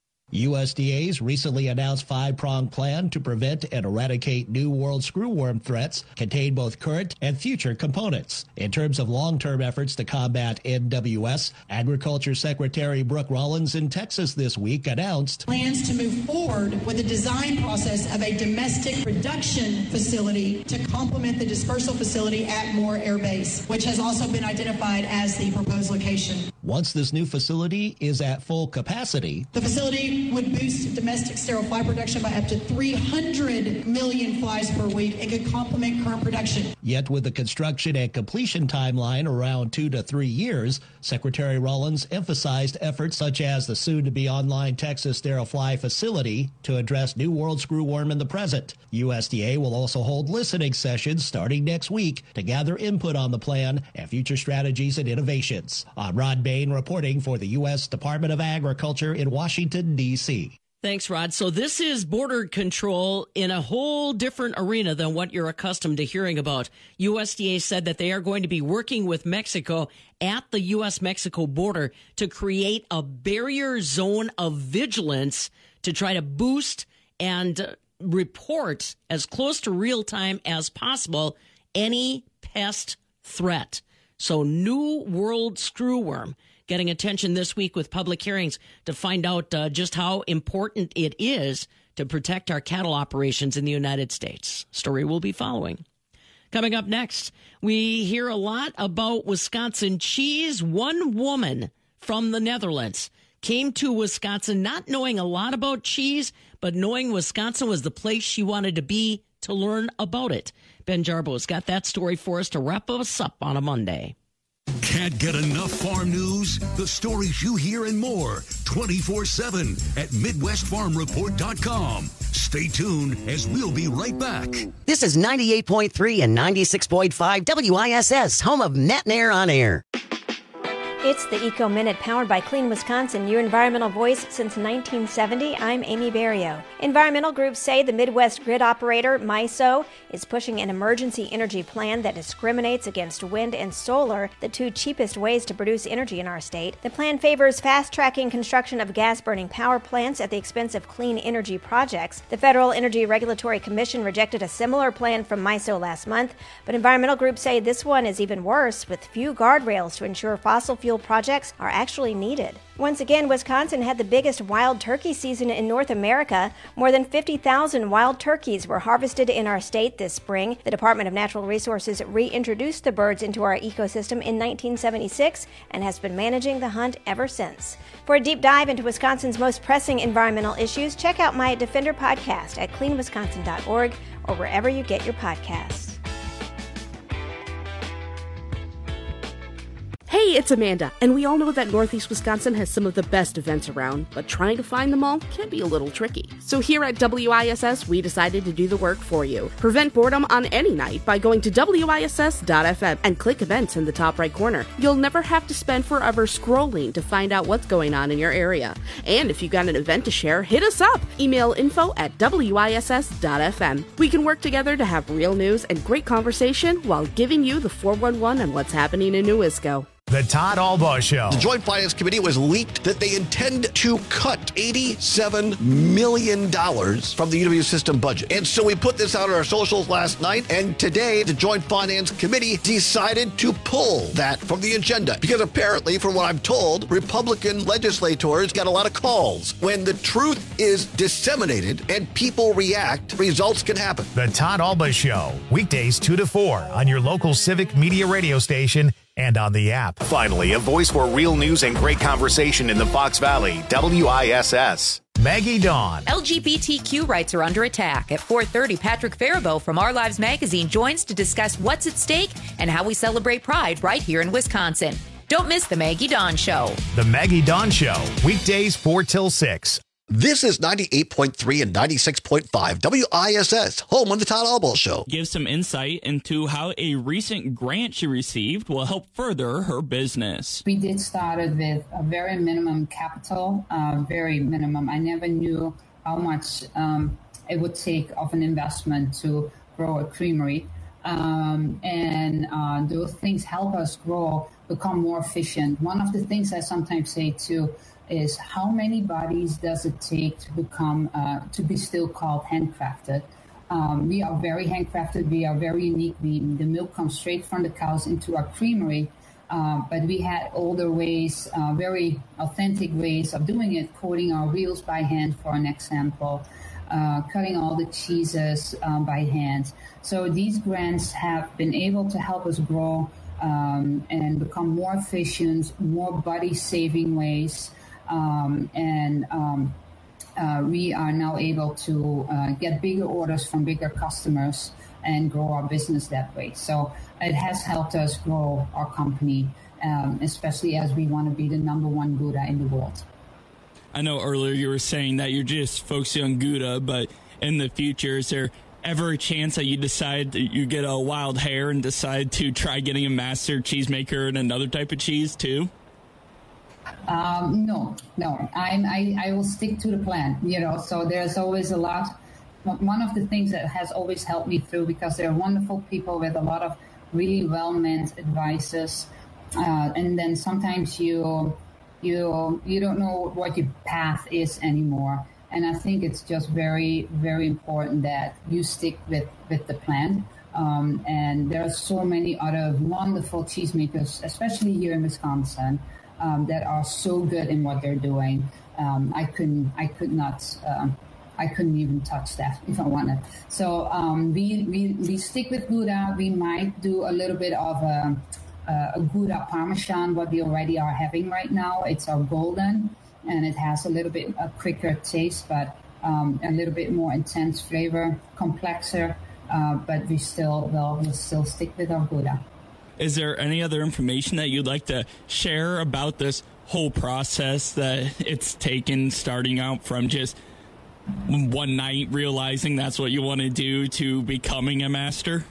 U S D A's recently announced five-pronged plan to prevent and eradicate New World screwworm threats contain both current and future components. In terms of long-term efforts to combat N W S, Agriculture Secretary Brooke Rollins in Texas this week announced plans to move forward with the design process of a domestic production facility to complement the dispersal facility at Moore Air Base, which has also been identified as the proposed location. Once this new facility is at full capacity, the facility would boost domestic sterile fly production by up to three hundred million flies per week and could complement current production. Yet with the construction and completion timeline around two to three years, Secretary Rollins emphasized efforts such as the soon-to-be online Texas sterile fly facility to address New World screwworm in the present. U S D A will also hold listening sessions starting next week to gather input on the plan and future strategies and innovations. I'm Rod Bain reporting for the U S Department of Agriculture in Washington, D C Thanks, Rod. So this is border control in a whole different arena than what you're accustomed to hearing about. U S D A said that they are going to be working with Mexico at the U S Mexico border to create a barrier zone of vigilance to try to boost and report as close to real time as possible any pest threat. So New World screwworm getting attention this week with public hearings to find out uh, just how important it is to protect our cattle operations in the United States. Story will be following. Coming up next, we hear a lot about Wisconsin cheese. One woman from the Netherlands came to Wisconsin not knowing a lot about cheese, but knowing Wisconsin was the place she wanted to be to learn about it. Ben Jarbo's got that story for us to wrap us up on a Monday. Can't get enough farm news? The stories you hear and more twenty-four seven at Midwest Farm Report dot com. Stay tuned as we'll be right back. This is ninety-eight point three and ninety-six point five W I S S, home of Matt Nair on Air. It's the Eco Minute powered by Clean Wisconsin, your environmental voice since nineteen seventy. I'm Amy Barrio. Environmental groups say the Midwest grid operator, MISO, is pushing an emergency energy plan that discriminates against wind and solar, the two cheapest ways to produce energy in our state. The plan favors fast-tracking construction of gas-burning power plants at the expense of clean energy projects. The Federal Energy Regulatory Commission rejected a similar plan from MISO last month, but environmental groups say this one is even worse, with few guardrails to ensure fossil fuel projects are actually needed. Once again, Wisconsin had the biggest wild turkey season in North America. More than fifty thousand wild turkeys were harvested in our state this spring. The Department of Natural Resources reintroduced the birds into our ecosystem in nineteen seventy-six and has been managing the hunt ever since. For a deep dive into Wisconsin's most pressing environmental issues, check out my Defender podcast at clean wisconsin dot org or wherever you get your podcasts. Hey, Hey, it's Amanda, and we all know that Northeast Wisconsin has some of the best events around, but trying to find them all can be a little tricky. So here at W I S S, we decided to do the work for you. Prevent boredom on any night by going to W I S S dot F M and click events in the top right corner. You'll never have to spend forever scrolling to find out what's going on in your area. And if you got an event to share, hit us up. Email info at W I S S dot F M. We can work together to have real news and great conversation while giving you the four one one on what's happening in New Isco. The Todd Albaugh Show. The Joint Finance Committee was leaked that they intend to cut eighty-seven million dollars from the U W system budget. And so we put this out on our socials last night, and today the Joint Finance Committee decided to pull that from the agenda. Because apparently, from what I'm told, Republican legislators got a lot of calls. When the truth is disseminated and people react, results can happen. The Todd Albaugh Show. Weekdays two to four on your local Civic Media radio station and on the app. Finally, a voice for real news and great conversation in the Fox Valley. W I S S. Maggie Dawn. L G B T Q rights are under attack. At four thirty, Patrick Faribault from Our Lives Magazine joins to discuss what's at stake and how we celebrate Pride right here in Wisconsin. Don't miss the Maggie Dawn Show. The Maggie Dawn Show. Weekdays four till six. This is ninety-eight point three and ninety-six point five W I S S, home on the Todd Albaugh Show. Give some insight into how a recent grant she received will help further her business. We did start it with a very minimum capital, uh, very minimum. I never knew how much um, it would take of an investment to grow a creamery. Um, and uh, those things help us grow, become more efficient. One of the things I sometimes say too is how many bodies does it take to become, uh, to be still called handcrafted? Um, we are very handcrafted. We are very unique. We, the milk comes straight from the cows into our creamery. Uh, but we had older ways, uh, very authentic ways of doing it, coating our wheels by hand, for an example, uh, cutting all the cheeses um, by hand. So these grants have been able to help us grow um, and become more efficient, more body-saving ways. Um, and um, uh, we are now able to uh, get bigger orders from bigger customers and grow our business that way. So it has helped us grow our company, um, especially as we want to be the number one Gouda in the world. I know earlier you were saying that you're just focusing on Gouda, but in the future, is there ever a chance that you decide that you get a wild hair and decide to try getting a master cheesemaker and another type of cheese too? Um, no, no, I'm, I, I will stick to the plan, you know, so there's always a lot. One of the things that has always helped me through, because they're wonderful people with a lot of really well-meant advices. Uh, and then sometimes you, you, you don't know what your path is anymore. And I think it's just very, very important that you stick with, with the plan. Um, and there are so many other wonderful cheesemakers, especially here in Wisconsin, um, that are so good in what they're doing. Um, I couldn't, I could not, uh, I couldn't even touch that if I wanted. So um, we, we we stick with Gouda. We might do a little bit of a, a Gouda Parmesan, what we already are having right now. It's our golden, and it has a little bit a quicker taste, but um, a little bit more intense flavor, complexer. Uh, but we still will we'll still stick with our Gouda. Is there any other information that you'd like to share about this whole process that it's taken, starting out from just one night realizing that's what you want to do to becoming a master?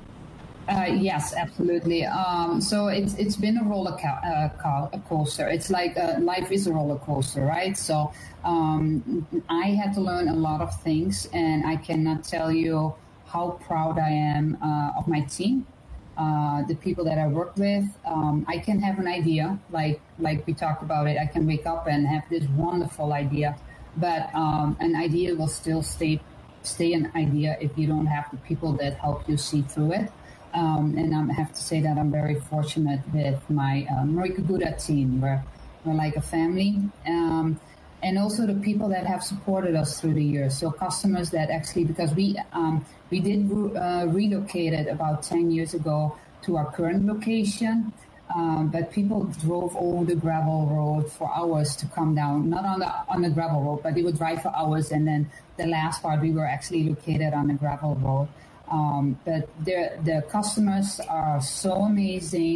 Uh, yes, absolutely. Um, so it's it's been a roller co- uh, coaster. It's like uh, life is a roller coaster, right? So um, I had to learn a lot of things, and I cannot tell you how proud I am uh, of my team, uh, the people that I work with. Um, I can have an idea, like like we talked about it. I can wake up and have this wonderful idea. But um, an idea will still stay stay an idea if you don't have the people that help you see through it. Um, and I have to say that I'm very fortunate with my uh, Marika Gouda team. We're, we're like a family. Um, and also the people that have supported us through the years. So customers that actually, because we um, we did uh, relocate it about ten years ago to our current location. Um, but people drove over the gravel road for hours to come down, not on the on the gravel road, but they would drive for hours. And then the last part, we were actually located on the gravel road. Um, but the the customers are so amazing.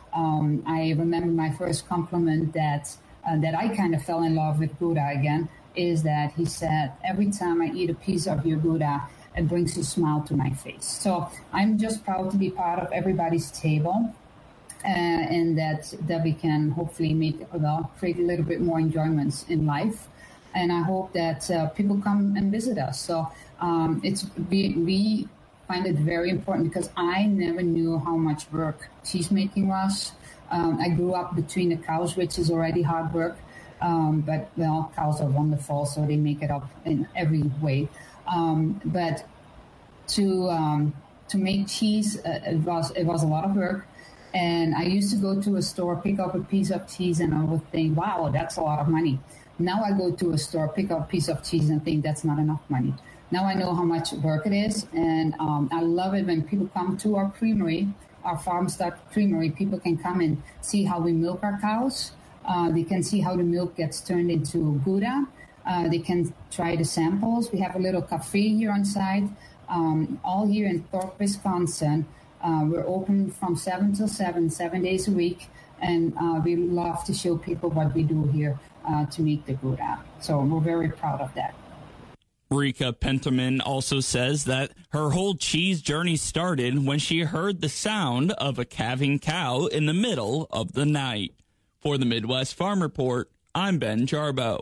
Um, I remember my first compliment that uh, that I kind of fell in love with Gouda again is that he said, every time I eat a piece of your Gouda, it brings a smile to my face. So I'm just proud to be part of everybody's table. Uh, and that that we can hopefully make, well, create a little bit more enjoyments in life. And I hope that uh, people come and visit us. So um, it's we, we find it very important because I never knew how much work cheese making was. Um, I grew up between the cows, which is already hard work. Um, but, well, cows are wonderful, so they make it up in every way. Um, but to um, to make cheese, uh, it was it was a lot of work. And I used to go to a store, pick up a piece of cheese, and I would think, wow, that's a lot of money. Now I go to a store, pick up a piece of cheese, and think that's not enough money. Now I know how much work it is, and um, I love it when people come to our creamery, our farm stock creamery. People can come and see how we milk our cows. Uh, they can see how the milk gets turned into Gouda. Uh, they can try the samples. We have a little cafe here on site, um, all here in Thorpe, Wisconsin. Uh, we're open from seven till seven, seven days a week, and uh, we love to show people what we do here uh, to make the Gouda. So we're very proud of that. Rika Penterman also says that her whole cheese journey started when she heard the sound of a calving cow in the middle of the night. For the Midwest Farm Report, I'm Ben Jarbo.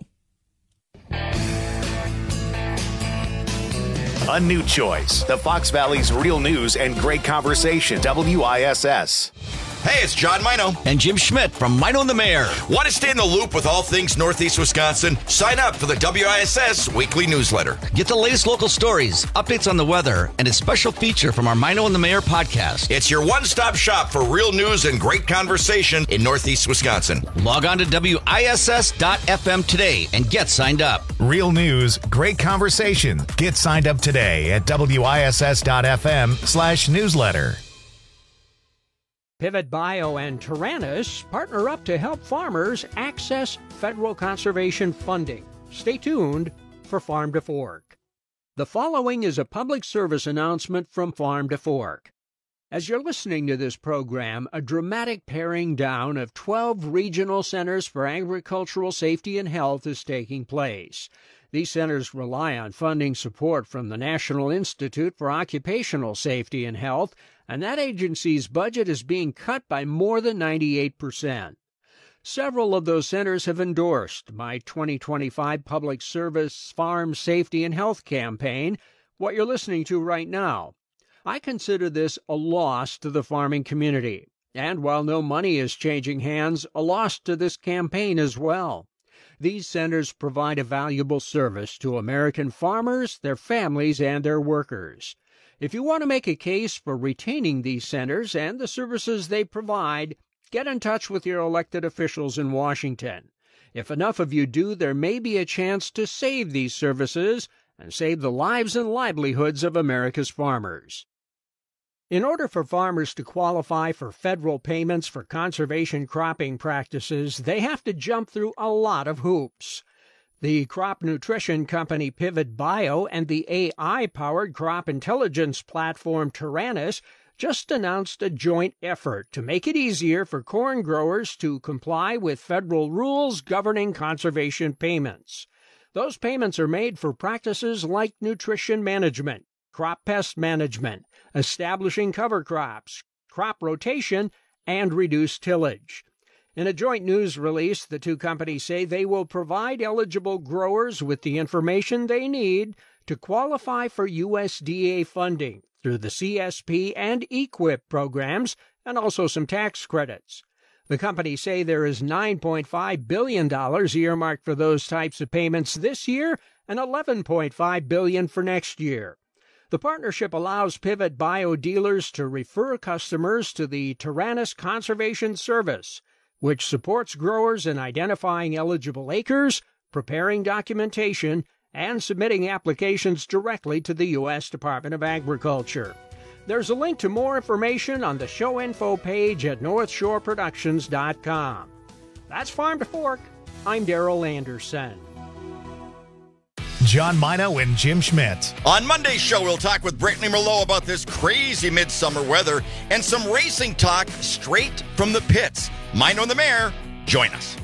A new choice. The Fox Valley's real news and great conversation. W I S S. Hey, it's John Mino. And Jim Schmidt from Mino and the Mayor. Want to stay in the loop with all things Northeast Wisconsin? Sign up for the W I S S weekly newsletter. Get the latest local stories, updates on the weather, and a special feature from our Mino and the Mayor podcast. It's your one-stop shop for real news and great conversation in Northeast Wisconsin. Log on to W I S S dot F M today and get signed up. Real news, great conversation. Get signed up today at W I S S dot F M slash newsletter. Pivot Bio and Taranis partner up to help farmers access federal conservation funding. Stay tuned for Farm to Fork. The following is a public service announcement from Farm to Fork. As you're listening to this program, a dramatic paring down of twelve regional centers for agricultural safety and health is taking place. These centers rely on funding support from the National Institute for Occupational Safety and Health, and that agency's budget is being cut by more than ninety-eight percent. Several of those centers have endorsed my twenty twenty-five Public Service Farm Safety and Health campaign, what you're listening to right now. I consider this a loss to the farming community, and while no money is changing hands, a loss to this campaign as well. These centers provide a valuable service to American farmers, their families, and their workers. If you want to make a case for retaining these centers and the services they provide, get in touch with your elected officials in Washington. If enough of you do, there may be a chance to save these services and save the lives and livelihoods of America's farmers. In order for farmers to qualify for federal payments for conservation cropping practices, they have to jump through a lot of hoops. The crop nutrition company Pivot Bio and the A I-powered crop intelligence platform Taranis just announced a joint effort to make it easier for corn growers to comply with federal rules governing conservation payments. Those payments are made for practices like nutrition management, crop pest management, establishing cover crops, crop rotation, and reduced tillage. In a joint news release, the two companies say they will provide eligible growers with the information they need to qualify for U S D A funding through the C S P and E Q I P programs and also some tax credits. The companies say there is nine point five billion dollars earmarked for those types of payments this year and eleven point five billion dollars for next year. The partnership allows Pivot Bio dealers to refer customers to the Taranis Conservation Service, which supports growers in identifying eligible acres, preparing documentation, and submitting applications directly to the U S Department of Agriculture. There's a link to more information on the show info page at north shore productions dot com. That's Farm to Fork. I'm Darrell Anderson. John Mino and Jim Schmidt. On Monday's show, we'll talk with Brittany Merlot about this crazy midsummer weather and some racing talk straight from the pits. Mino and the Mayor, join us.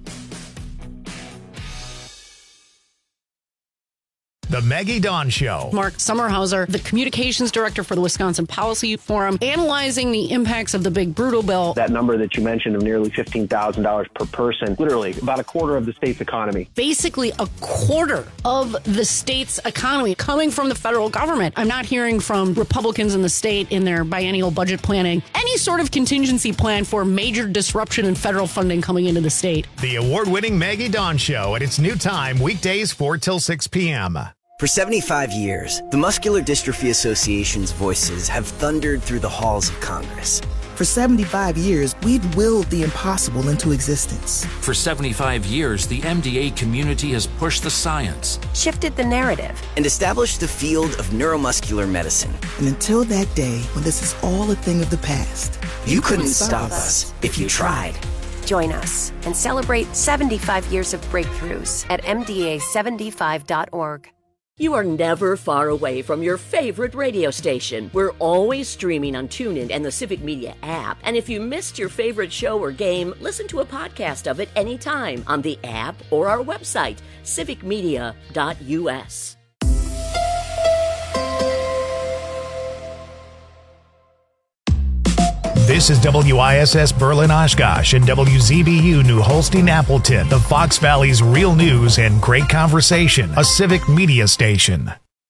The Maggie Dawn Show. Mark Sommerhauser, the communications director for the Wisconsin Policy Forum, analyzing the impacts of the big brutal bill. That number that you mentioned of nearly fifteen thousand dollars per person, literally about a quarter of the state's economy. Basically a quarter of the state's economy coming from the federal government. I'm not hearing from Republicans in the state in their biennial budget planning any sort of contingency plan for major disruption in federal funding coming into the state. The award-winning Maggie Dawn Show at its new time, weekdays four till six p.m. For seventy-five years, the Muscular Dystrophy Association's voices have thundered through the halls of Congress. For seventy-five years, we've willed the impossible into existence. For seventy-five years, the M D A community has pushed the science, shifted the narrative, and established the field of neuromuscular medicine. And until that day when this is all a thing of the past, you, you couldn't stop us if you tried. Join us and celebrate seventy-five years of breakthroughs at M D A seventy-five dot org. You are never far away from your favorite radio station. We're always streaming on TuneIn and the Civic Media app. And if you missed your favorite show or game, listen to a podcast of it anytime on the app or our website, civic media dot u s. This is W I S S Berlin Oshkosh and W Z B U New Holstein Appleton, the Fox Valley's real news and great conversation, a civic media station.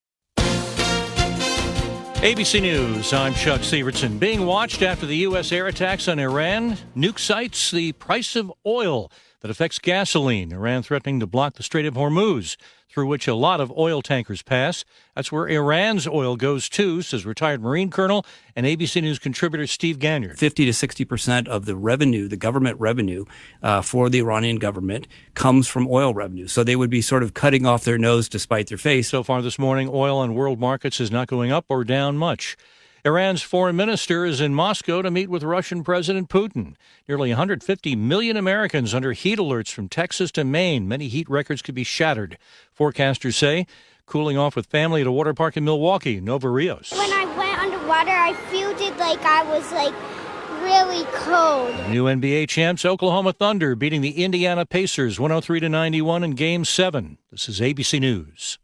A B C News, I'm Chuck Sievertson. Being watched after the U S air attacks on Iran, nuke sites the price of oil that affects gasoline. Iran threatening to block the Strait of Hormuz, through which a lot of oil tankers pass. That's where Iran's oil goes to, says retired Marine Colonel and A B C News contributor Steve Ganyard. fifty to sixty percent of the revenue, the government revenue uh, for the Iranian government comes from oil revenue. So they would be sort of cutting off their nose to spite their face. So far this morning, oil on world markets is not going up or down much. Iran's foreign minister is in Moscow to meet with Russian President Putin. Nearly one hundred fifty million Americans under heat alerts from Texas to Maine. Many heat records could be shattered. Forecasters say cooling off with family at a water park in Milwaukee. Nova Rios. When I went underwater, I felt it like I was like really cold. New N B A champs Oklahoma Thunder beating the Indiana Pacers one oh three to ninety-one in Game seven. This is A B C News.